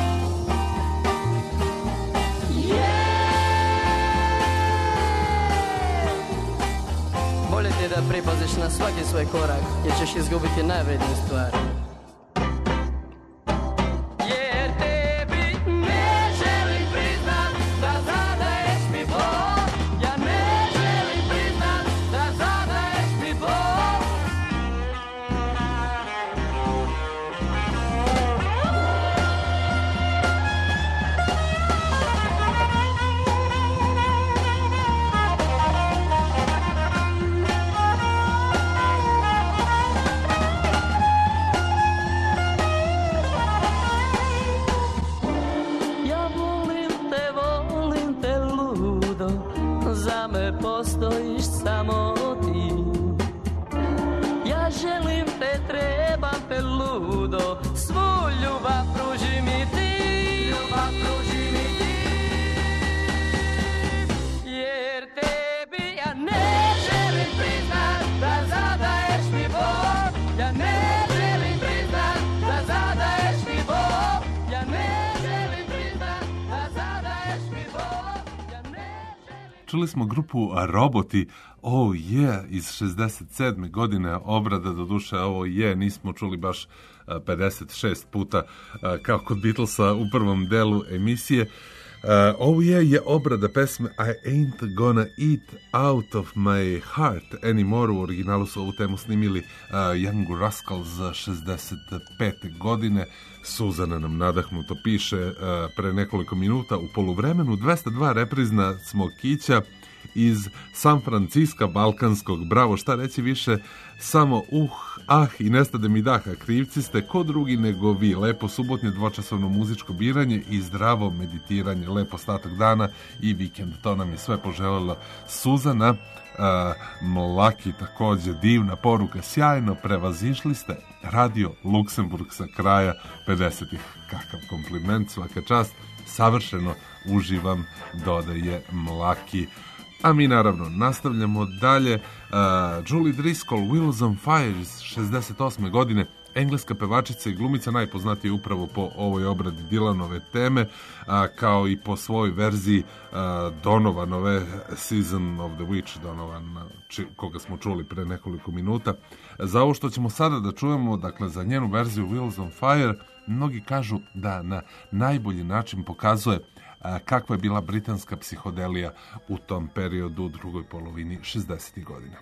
Bolje ti je da pripaziš na svaki svoj korak, jer ćeš izgubiti najvredniju stvar. Jer tebi ne želim priznat da zadaješ mi bol. Ja ne želim priznat da zadaješ mi bol. Za me postojiš samo ti. Ja želim te, trebam te ludo. Svu ljubav pruži mi ti. Ljubav pruži mi ti. Jer tebi ja ne želim priznat da zadaješ mi bol. Ja ne želim priznat da zadaješ mi bol. Ja ne želim priznat da zadaješ mi bol. Čuli smo grupu Roboti, Oh Yeah, iz šezdeset sedme godine, obrada, do duše Oh Yeah nismo čuli baš pedeset šest puta kao kod Beatlesa u prvom delu emisije. Oh Yeah je obrada pesme I Ain't Gonna Eat Out of My Heart Anymore. U originalu su ovu temu snimili Young Rascals šezdeset pete godine. Suzana nam nadahnuto piše pre nekoliko minuta: u poluvremenu dvesta dva reprizna Smokića iz San Franciska balkanskog. Bravo, šta reći više, samo uh, ah i nestade mi daha. Krivci ste ko drugi nego vi. Lepo subotnje dvočasovno muzičko biranje i zdravo meditiranje. Lepo ostatak dana i vikend. To nam je sve poželjela Suzana. Uh, Mlaki također, divna poruka, sjajno prevazišli ste Radio Luksemburg sa kraja pedesetih. Kakav kompliment, svaka čast, savršeno uživam, dodaje Mlaki. A mi naravno nastavljamo dalje. uh, Julie Driscoll, Wheels on Fire iz šezdeset osme godine, engleska pevačica i glumica, najpoznatija upravo po ovoj obradi Dylanove teme, a, kao i po svojoj verziji a, Donovanove Season of the Witch, Donovan, či, koga smo čuli pre nekoliko minuta. Za ovo što ćemo sada da čujemo, dakle za njenu verziju Wheels on Fire, mnogi kažu da na najbolji način pokazuje a, kakva je bila britanska psihodelija u tom periodu, u drugoj polovini šezdesetih godina.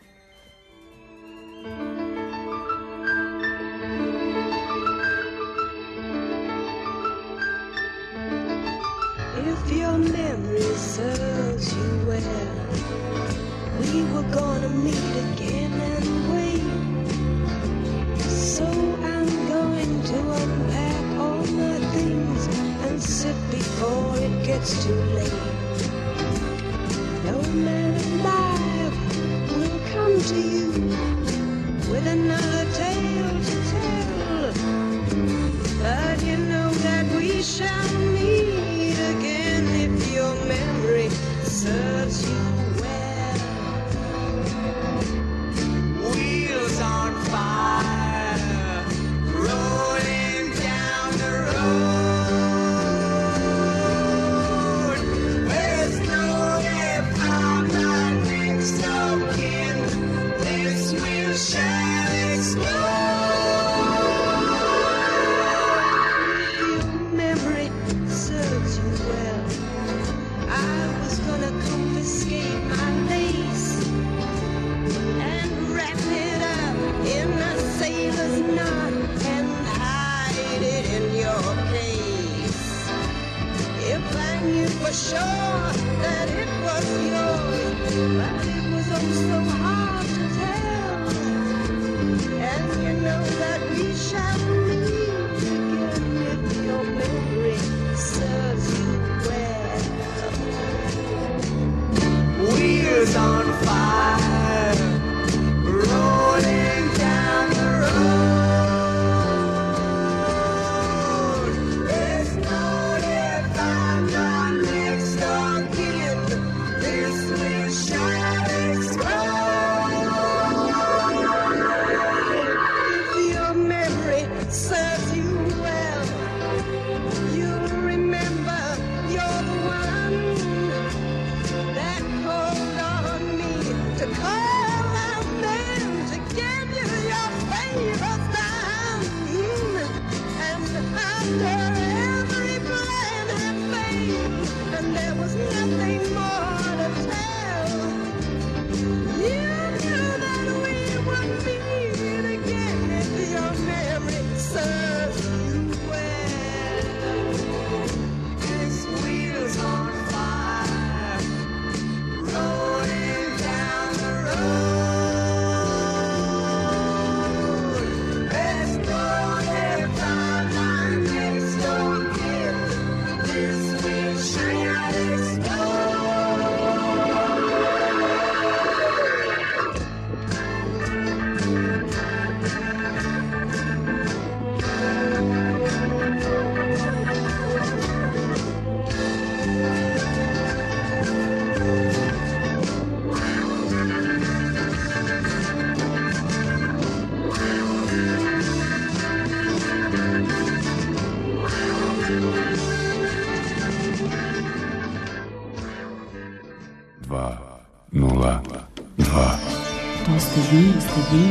If your memory serves you well, we were gonna meet again and wait. So I'm going to unpack all my things and sit before it gets too late. No man alive will come to you with another tale to tell, but you know that we shall meet again if your memory serves you well. Wheels on fire, road for sure that it was yours, but it was oh so hard to tell. And you know that we shall meet again if your memory serves you well. Wheels on fire, rolling down the road. There's no if I'm not next again, this will shall explode. If your memory serves you well, you'll remember you're the one that called on me to call out them to give you your favorite sound. And after every plan had failed and there was nothing more to tell, you knew that we would meet again if your memory serves you well. This wheel's on fire, rolling down the road. There's no if I'm not next again, this will shall explode. dva nula dva. To ste vi, ste vi.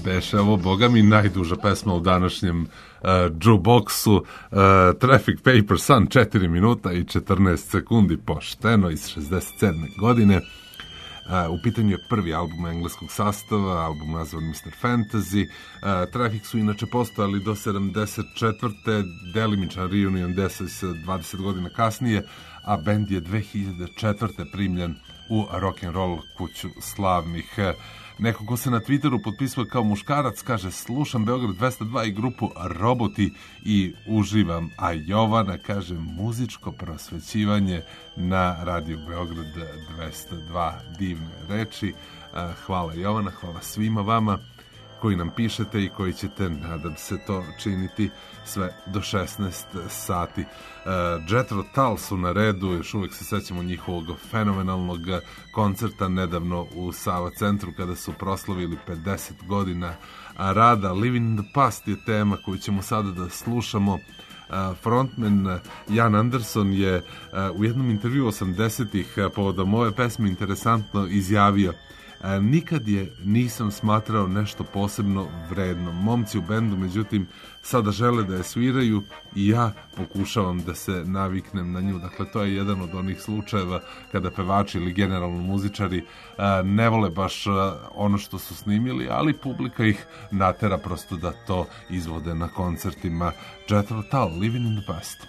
Beše ovo, boga mi, najduža pesma u današnjem uh, jukeboxu. Uh, Traffic Paper Sun, četiri minuta i četrnaest sekundi, pošteno, iz šezdeset sedme godine. Uh, u pitanju je prvi album engleskog sastava, album nazvan mister Fantasy. Uh, Traffic su inače postojali do sedamdeset četvrte delimičan reunion desio se dvadeset godina kasnije, a bend je dve hiljade četvrte primljen u rock'n'roll kuću slavnih. Neko ko se na Twitteru potpisuje kao muškarac kaže: slušam Beograd dvesta dva i grupu Roboti i uživam. A Jovana kaže: muzičko prosvećivanje na radiju Beograd dvesta dva. Divne reči. Hvala Jovana, hvala svima vama koji nam pišete i koji ćete, nadam se, to činiti sve do šesnaest sati. Uh, Jethro Tull su na redu, još uvijek se sećamo njihovog fenomenalnog koncerta nedavno u Sava centru kada su proslavili pedeset godina rada. Living in the Past je tema koju ćemo sada da slušamo. Uh, frontman Jan Anderson je uh, u jednom intervju osamdesetih uh, povodom ove pesme interesantno izjavio: nikad je nisam smatrao nešto posebno vredno. Momci u bendu, međutim, sada žele da je sviraju i ja pokušavam da se naviknem na nju. Dakle, to je jedan od onih slučajeva kada pevači ili generalno muzičari ne vole baš ono što su snimili, ali publika ih natera prosto da to izvode na koncertima. Jethro Tull, Living in the Past.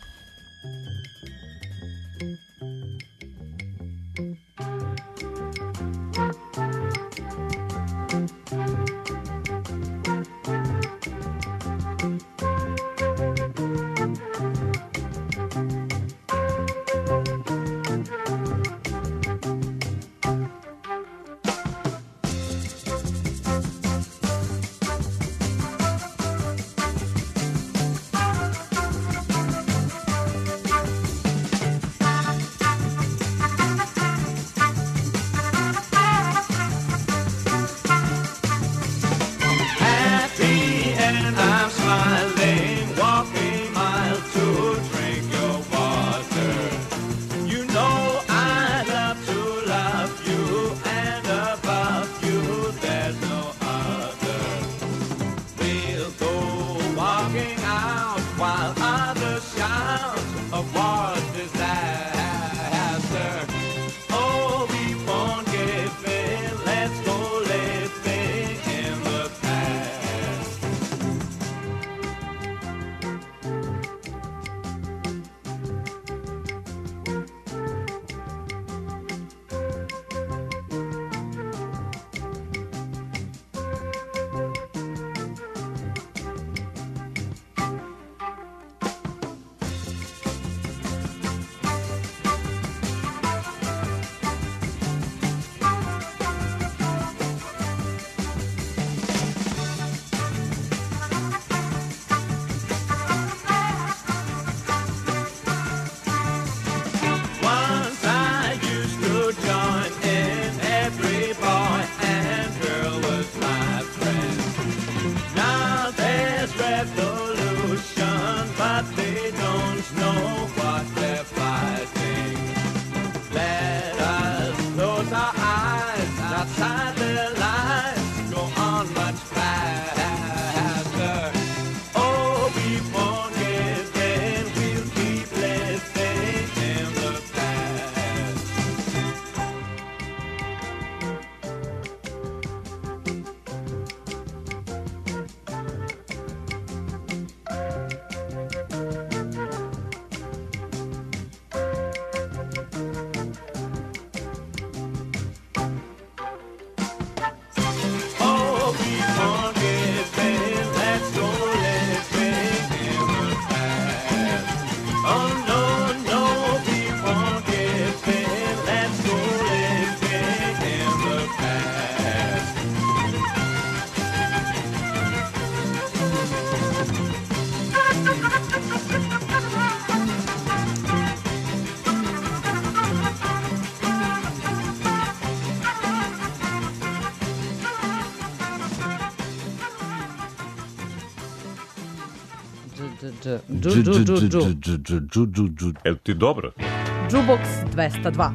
Jel ti dobro? Jukebox dvesta dva.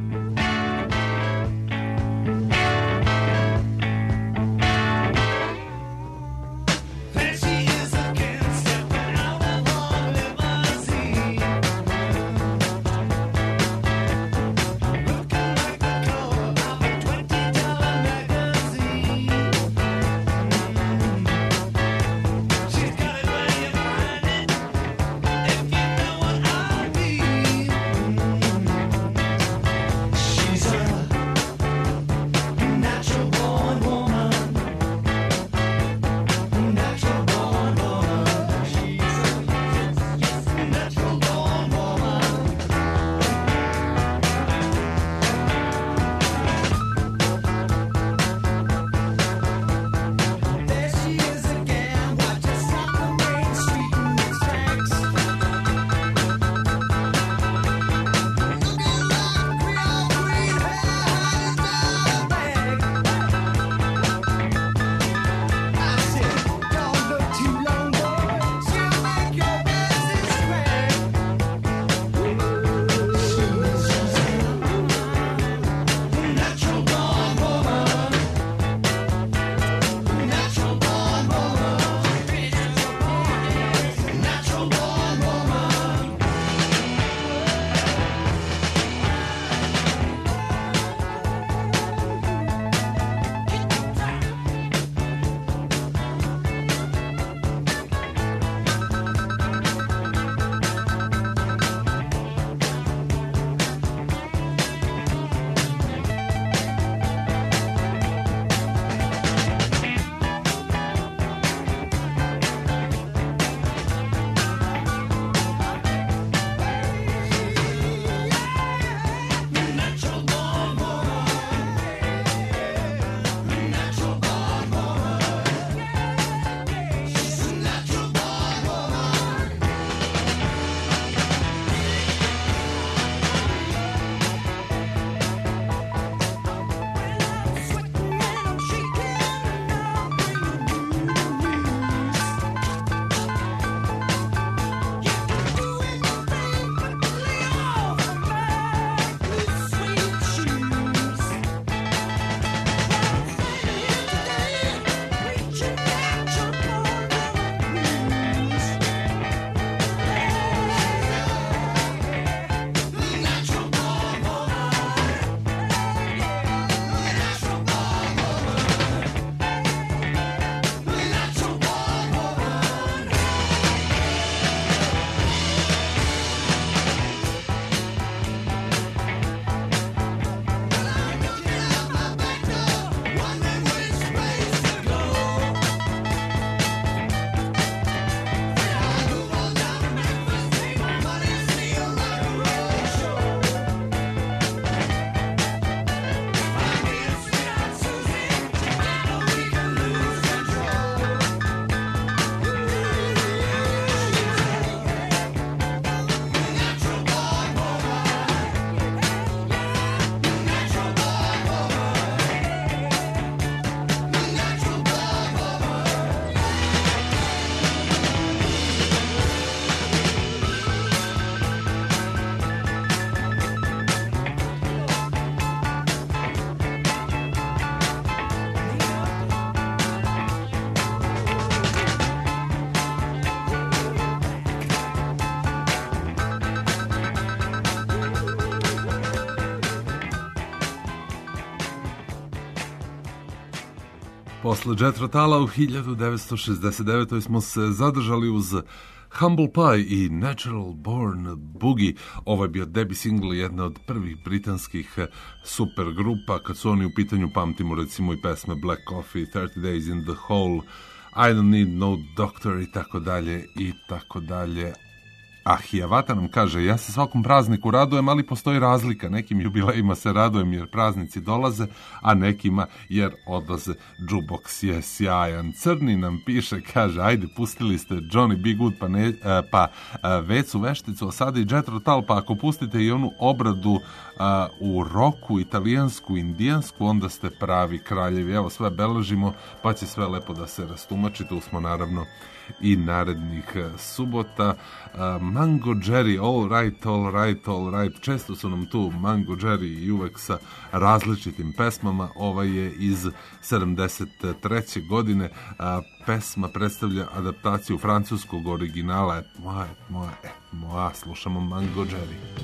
Posle Jethro Tulla u hiljadu devetsto šezdeset devetoj smo se zadržali uz Humble Pie i Natural Born Boogie. Ovo je bio debi singl jedne od prvih britanskih super grupa. Kad su oni u pitanju, pamtimo recimo i pesme Black Coffee, thirty days in the Hole, I don't need no doctor i tako dalje i tako dalje. A Hiawatha nam kaže, ja se svakom prazniku radujem, ali postoji razlika. Nekim jubilejima se radujem jer praznici dolaze, a nekima jer odlaze. Jukebox je sjajan. Crni nam piše, kaže, ajde, pustili ste Johnny B. Good, pa, ne, pa Vecu Vešticu, a sada i Jethro Tull, pa ako pustite i onu obradu a, u roku, italijansku, indijansku, onda ste pravi kraljevi. Evo, sve beležimo, pa će sve lepo da se rastumači. Tu smo naravno i narednih subota. Mango Jerry, all right, all right, all right. Često su nam tu Mango Jerry i uvek sa različitim pesmama. Ovaj je iz sedamdeset treće godine. Pesma predstavlja adaptaciju francuskog originala. Moja, moja, moja, slušamo Mango Jerry.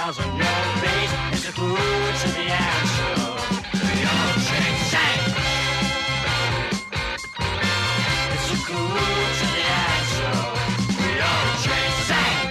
smiles on your face. It's the roots of the answer. Your shake, shake. It's the roots of the answer. Your shake, shake.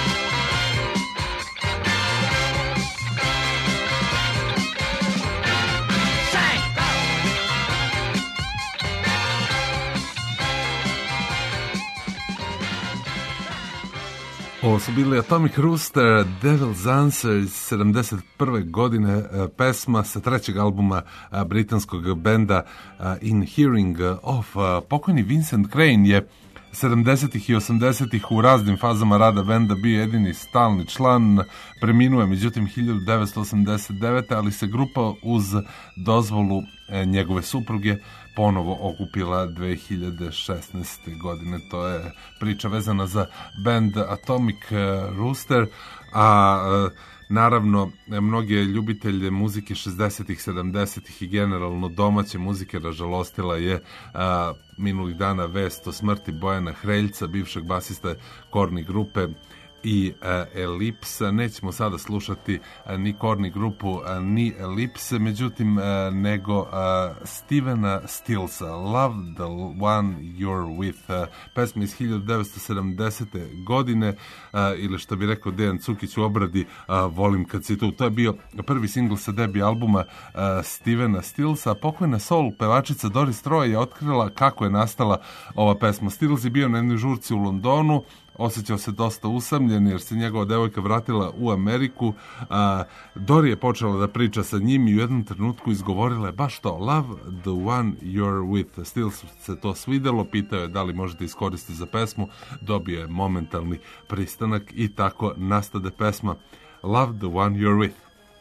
Ovo su bili Atomic Rooster, Devil's Answer iz sedamdeset prve godine, pesma sa trećeg albuma britanskog benda In Hearing of. Pokojni Vincent Crane je sedamdesetih i osamdesetih u raznim fazama rada benda bio jedini stalni član. Preminuo je međutim hiljadu devetsto osamdeset devete. ali se grupa uz dozvolu njegove supruge ponovo okupila dve hiljade šesnaeste. godine. To je priča vezana za band Atomic Rooster, a naravno mnoge ljubitelje muzike šezdesetih, sedamdesetih i generalno domaće muzike ražalostila je a, minulih dana vest o smrti Bojana Hreljca, bivšeg basista Korni grupe i a, Elipsa. Nećemo sada slušati a, ni Korni grupu, a, ni Elipse, međutim a, nego a, Stevena Stillsa, Love the One You're With, a, pesma iz hiljadu devetsto sedamdesete. godine, a, ili što bi rekao Dejan Cukić u obradi, a, Volim kad si tu. To je bio prvi singl sa debi albuma a, Stevena Stillsa. Pokojna soul pevačica Doris Troy je otkrila kako je nastala ova pesma. Stills je bio na jednoj žurci u Londonu, osjećao se dosta usamljen jer se njegova devojka vratila u Ameriku. A, Dori je počela da priča sa njim i u jednom trenutku izgovorila je baš to, Love the one you're with. Stills se to svidelo, pitao je da li možete iskoristiti za pesmu, dobio je momentalni pristanak i tako nastade pesma Love the one you're with.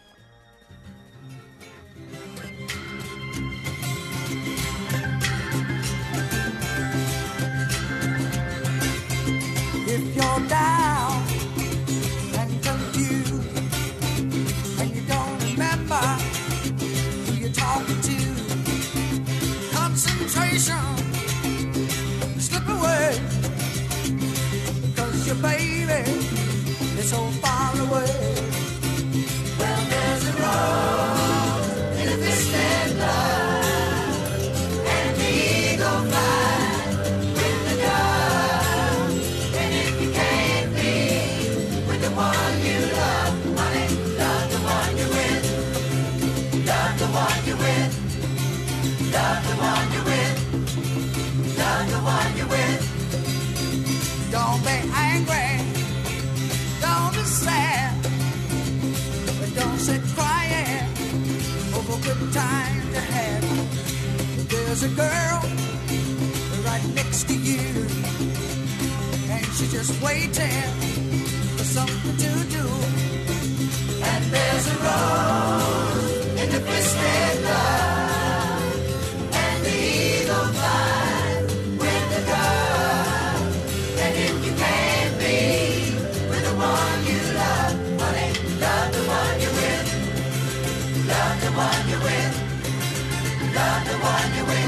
If you're down and confused and you don't remember who you're talking to, concentration slip away because your baby is so far away. Well, there's a road in a distant love and the eagle flies with the dove. And if you can't be with the one you love, honey, love the one you're with. Love the one you're with. Love the one you're with. Love the one you're with. Don't be angry. Don't be sad. But don't sit crying over good times you had. There's a girl right next to you, and she's just waiting for something to do. And there's a rose in the twisted love, and the eagle flies with the dove. And if you can't be with the one you love, honey, love the one you're with. Love the one you're with. Love the one you're with.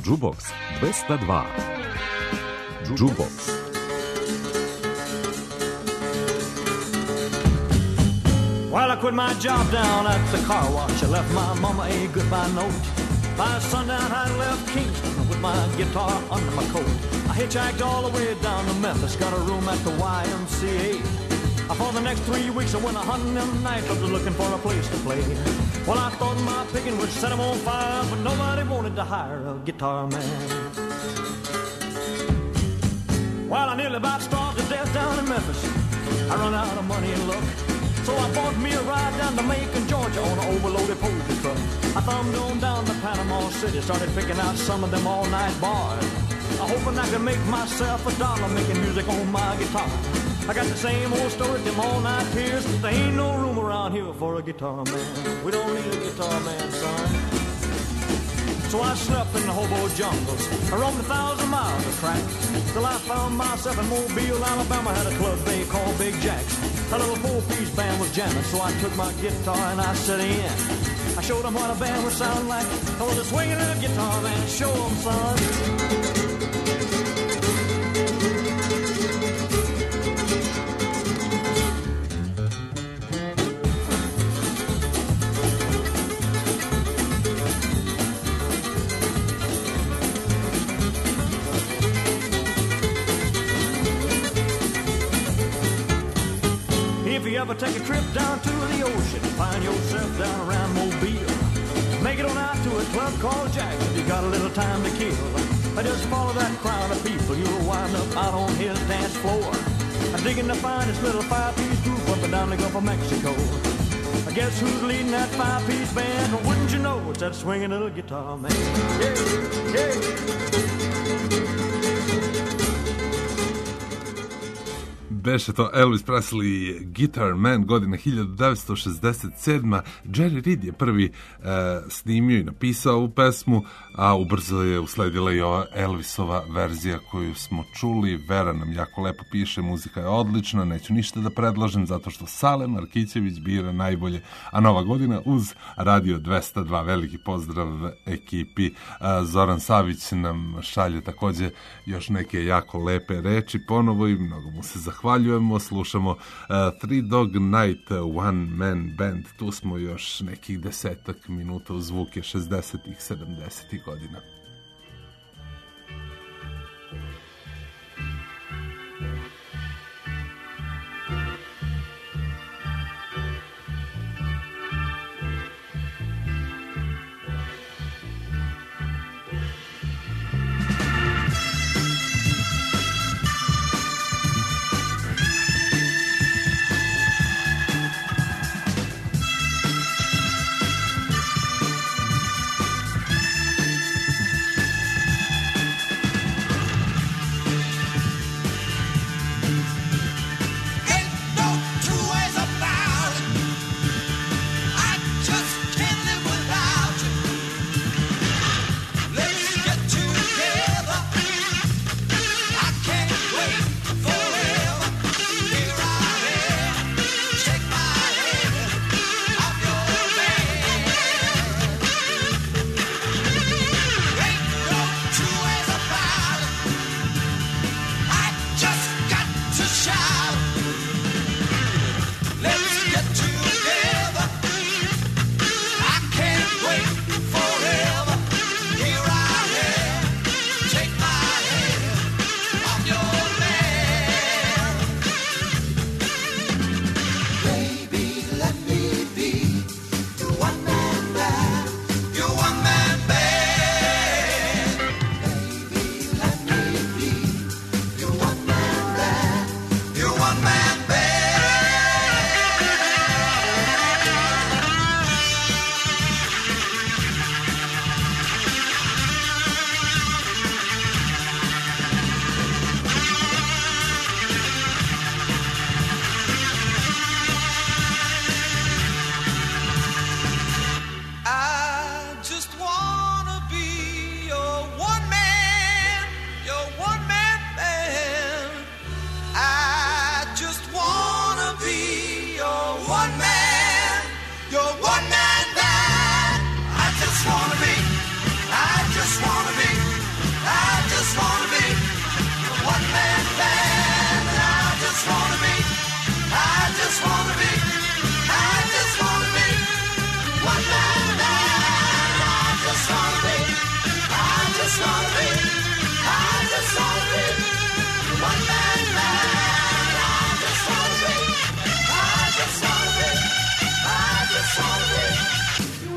Jukebox dvesta dva. Jukebox. Well, I quit my job down at the car wash. I left my mama a goodbye note. By sundown, I left Kingston with my guitar under my coat. I hitchhiked all the way down to Memphis, got a room at the Y M C A. For the next three weeks, I went a hunting them nightclubs looking for a place to play. Well, I thought my picking would set them on fire, but nobody wanted to hire a guitar man. Well, I nearly about starved to death down in Memphis. I run out of money and luck. So I bought me a ride down to Macon, Georgia on an overloaded poultry truck. I thumbed on down to Panama City, started picking out some of them all-night bars. I hoping I could make myself a dollar making music on my guitar. I got the same old story, them all-night tears. There ain't no room around here for a guitar man. We don't need a guitar man, son. So I slept in the hobo jungles. I roamed a thousand miles of track till I found myself in Mobile, Alabama. Had a club they called Big Jack's. A little four-piece band was jamming, so I took my guitar and I set in. I showed them what a band would sound like. I was a swinging little guitar man. Show them, son. If you ever take a trip down to the ocean, find yourself down around Mobile, make it on out to a club called Jack's if you got a little time to kill. I just follow that crowd of people, you'll wind up out on his dance floor. I'm digging the finest little five-piece group up and down the Gulf of Mexico. I guess who's leading that five-piece band? Wouldn't you know it's that swinging little guitar man? Yeah, yeah. Beše to Elvis Presley, Guitar Man, godina hiljadu devetsto šezdeset sedma. Jerry Reed je prvi e, snimio i napisao ovu pesmu, a ubrzo je usledila i ova Elvisova verzija koju smo čuli. Vera nam jako lepo piše, muzika je odlična, neću ništa da predlažem zato što Sale Markićević bira najbolje, a Nova godina uz Radio dvesta dva. Veliki pozdrav ekipi. E, Zoran Savić nam šalje takođe još neke jako lepe reči ponovo i mnogo mu se zahvaljujemo. Slušamo uh, Three Dog Night, One Man Band. Tu smo još nekih desetak minuta, uz zvuk je šezdesetih, sedamdesetih godina.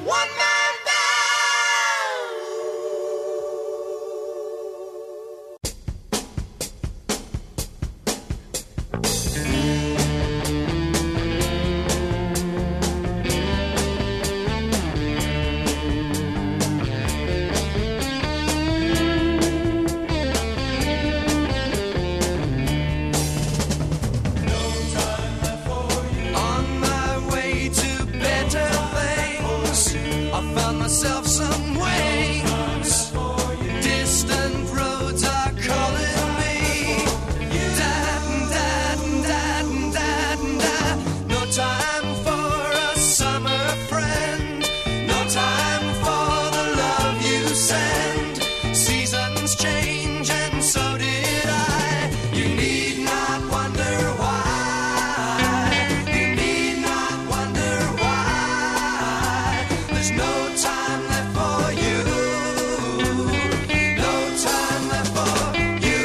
one man on my way to better things. I found myself some wings. Distant roads are calling me. Dad, dad, dad, dad, dad. No time for a summer friend. No time for the love you send. Seasons change and so did I. You need not wonder why. You need not wonder why. There's no time left for you. No time left for you.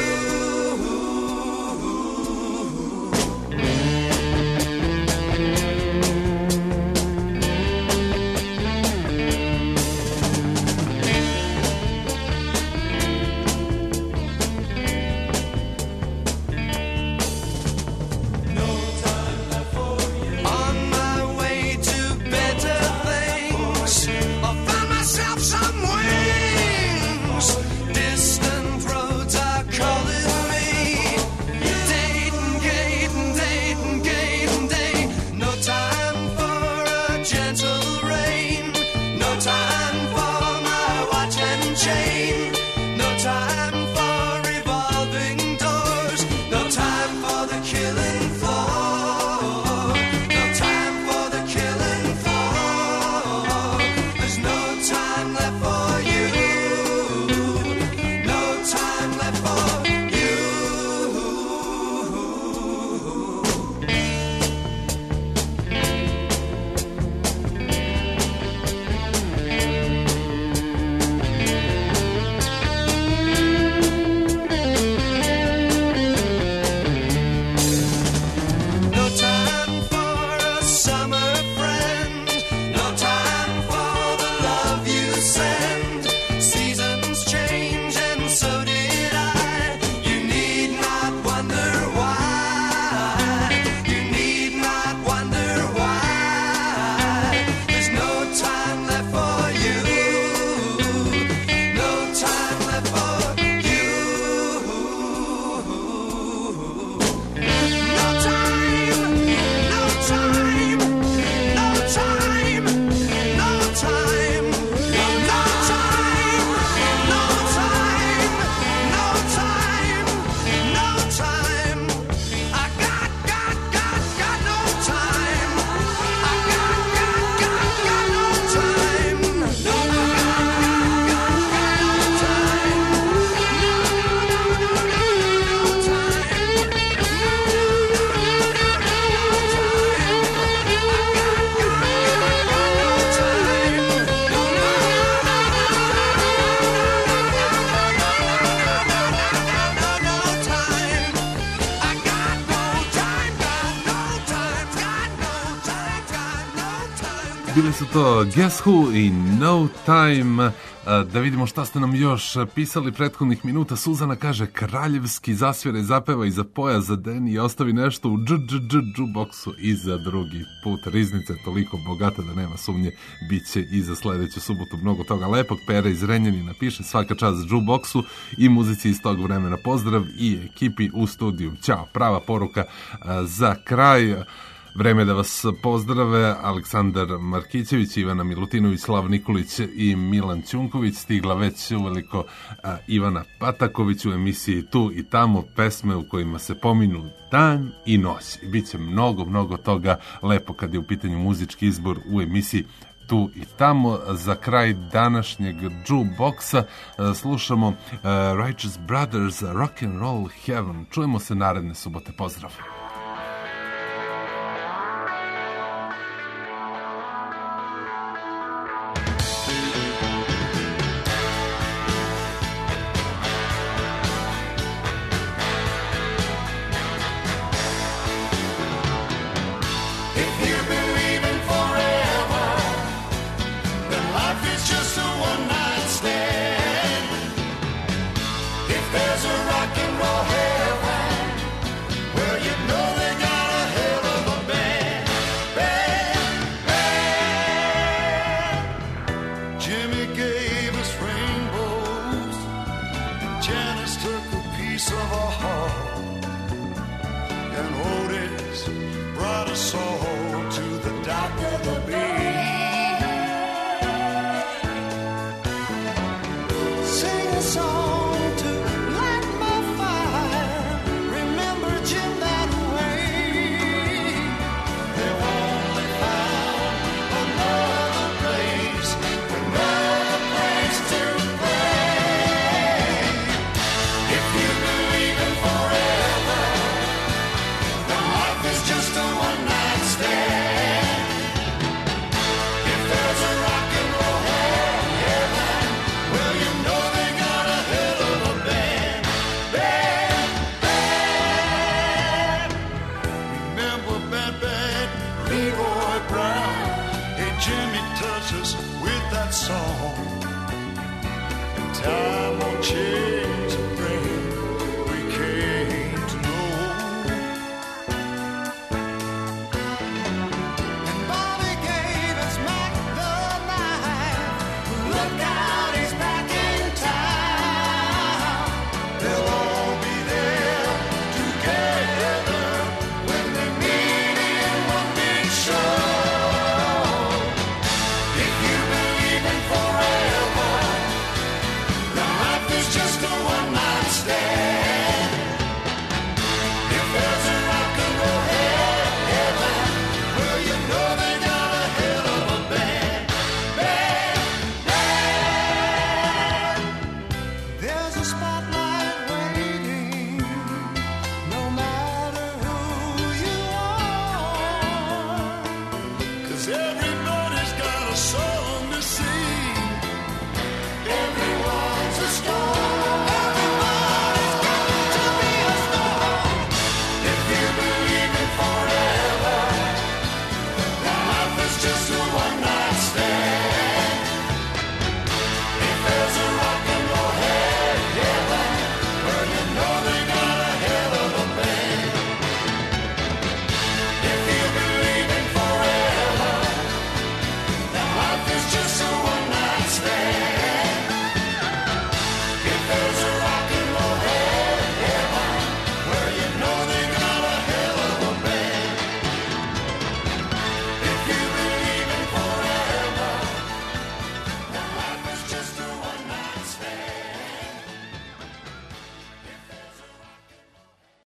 On my way to better things, I found myself some wings. Distant roads are calling me. Dayton, Dayton, Dayton, Dayton, Dayton. No time for a gentle rain. No time for my watch and chain. No time for revolving doors. No time for the killing floor. No time for the killing floor. There's no time left for you. No time left for you. No time for a summer friend. No time for the love you send. Seasons change and so did I. You need not wonder why. You need not wonder why. There's no time left for you. No time left for you. No time, no time, no time, no time, no time, no time, no time, no time. I got, got, got, got no time. I got, got, got, got no time. No, I got, got, got, got no Bili su to Guess Who i No Time. Da vidimo šta ste nam još pisali prethodnih minuta. Suzana kaže kraljevski zasvire, zapeva i za pojas, za deni i ostavi nešto u dž-dž-dž-dž-boksu i za drugi put. Riznica je toliko bogata da nema sumnje, bit će i za sledeću subotu mnogo toga lepog. Pera iz Renjanina piše svaka čast džuboksu i muzici iz tog vremena. Pozdrav i ekipi u studiju. Ćao, prava poruka za kraj. Vreme da vas pozdrave Aleksandar Markićević, Ivana Milutinović, Slav Nikolić i Milan Ćunković. Stigla već uveliko a, Ivana Pataković u emisiji Tu i tamo, pesme u kojima se pominu dan i noć. Biće mnogo, mnogo toga lepo kad je u pitanju muzički izbor u emisiji Tu i tamo. Za kraj današnjeg jukeboxa slušamo uh, Righteous Brothers, Rock and Roll Heaven. Čujemo se naredne subote. Pozdrav! If you believe in forever, is just a one-night stand. If there's a rock and roll heaven, well, you know they got a hell of a band. Band, band. Jimmy gave us rainbows. Janice took a piece of our heart. And Otis brought us all to the dock of the bay. Sing a song to light my fire. Remember Jim that way. They've only found another place, another place to play. If you believe in forever, then life is just a one-night stand. If there's a rock and roll heaven, well, you know they got a hell of a band. Band, band. Remember Bad Bad Leroy Brown? Hey, Jimmy, touch us with that song. And tell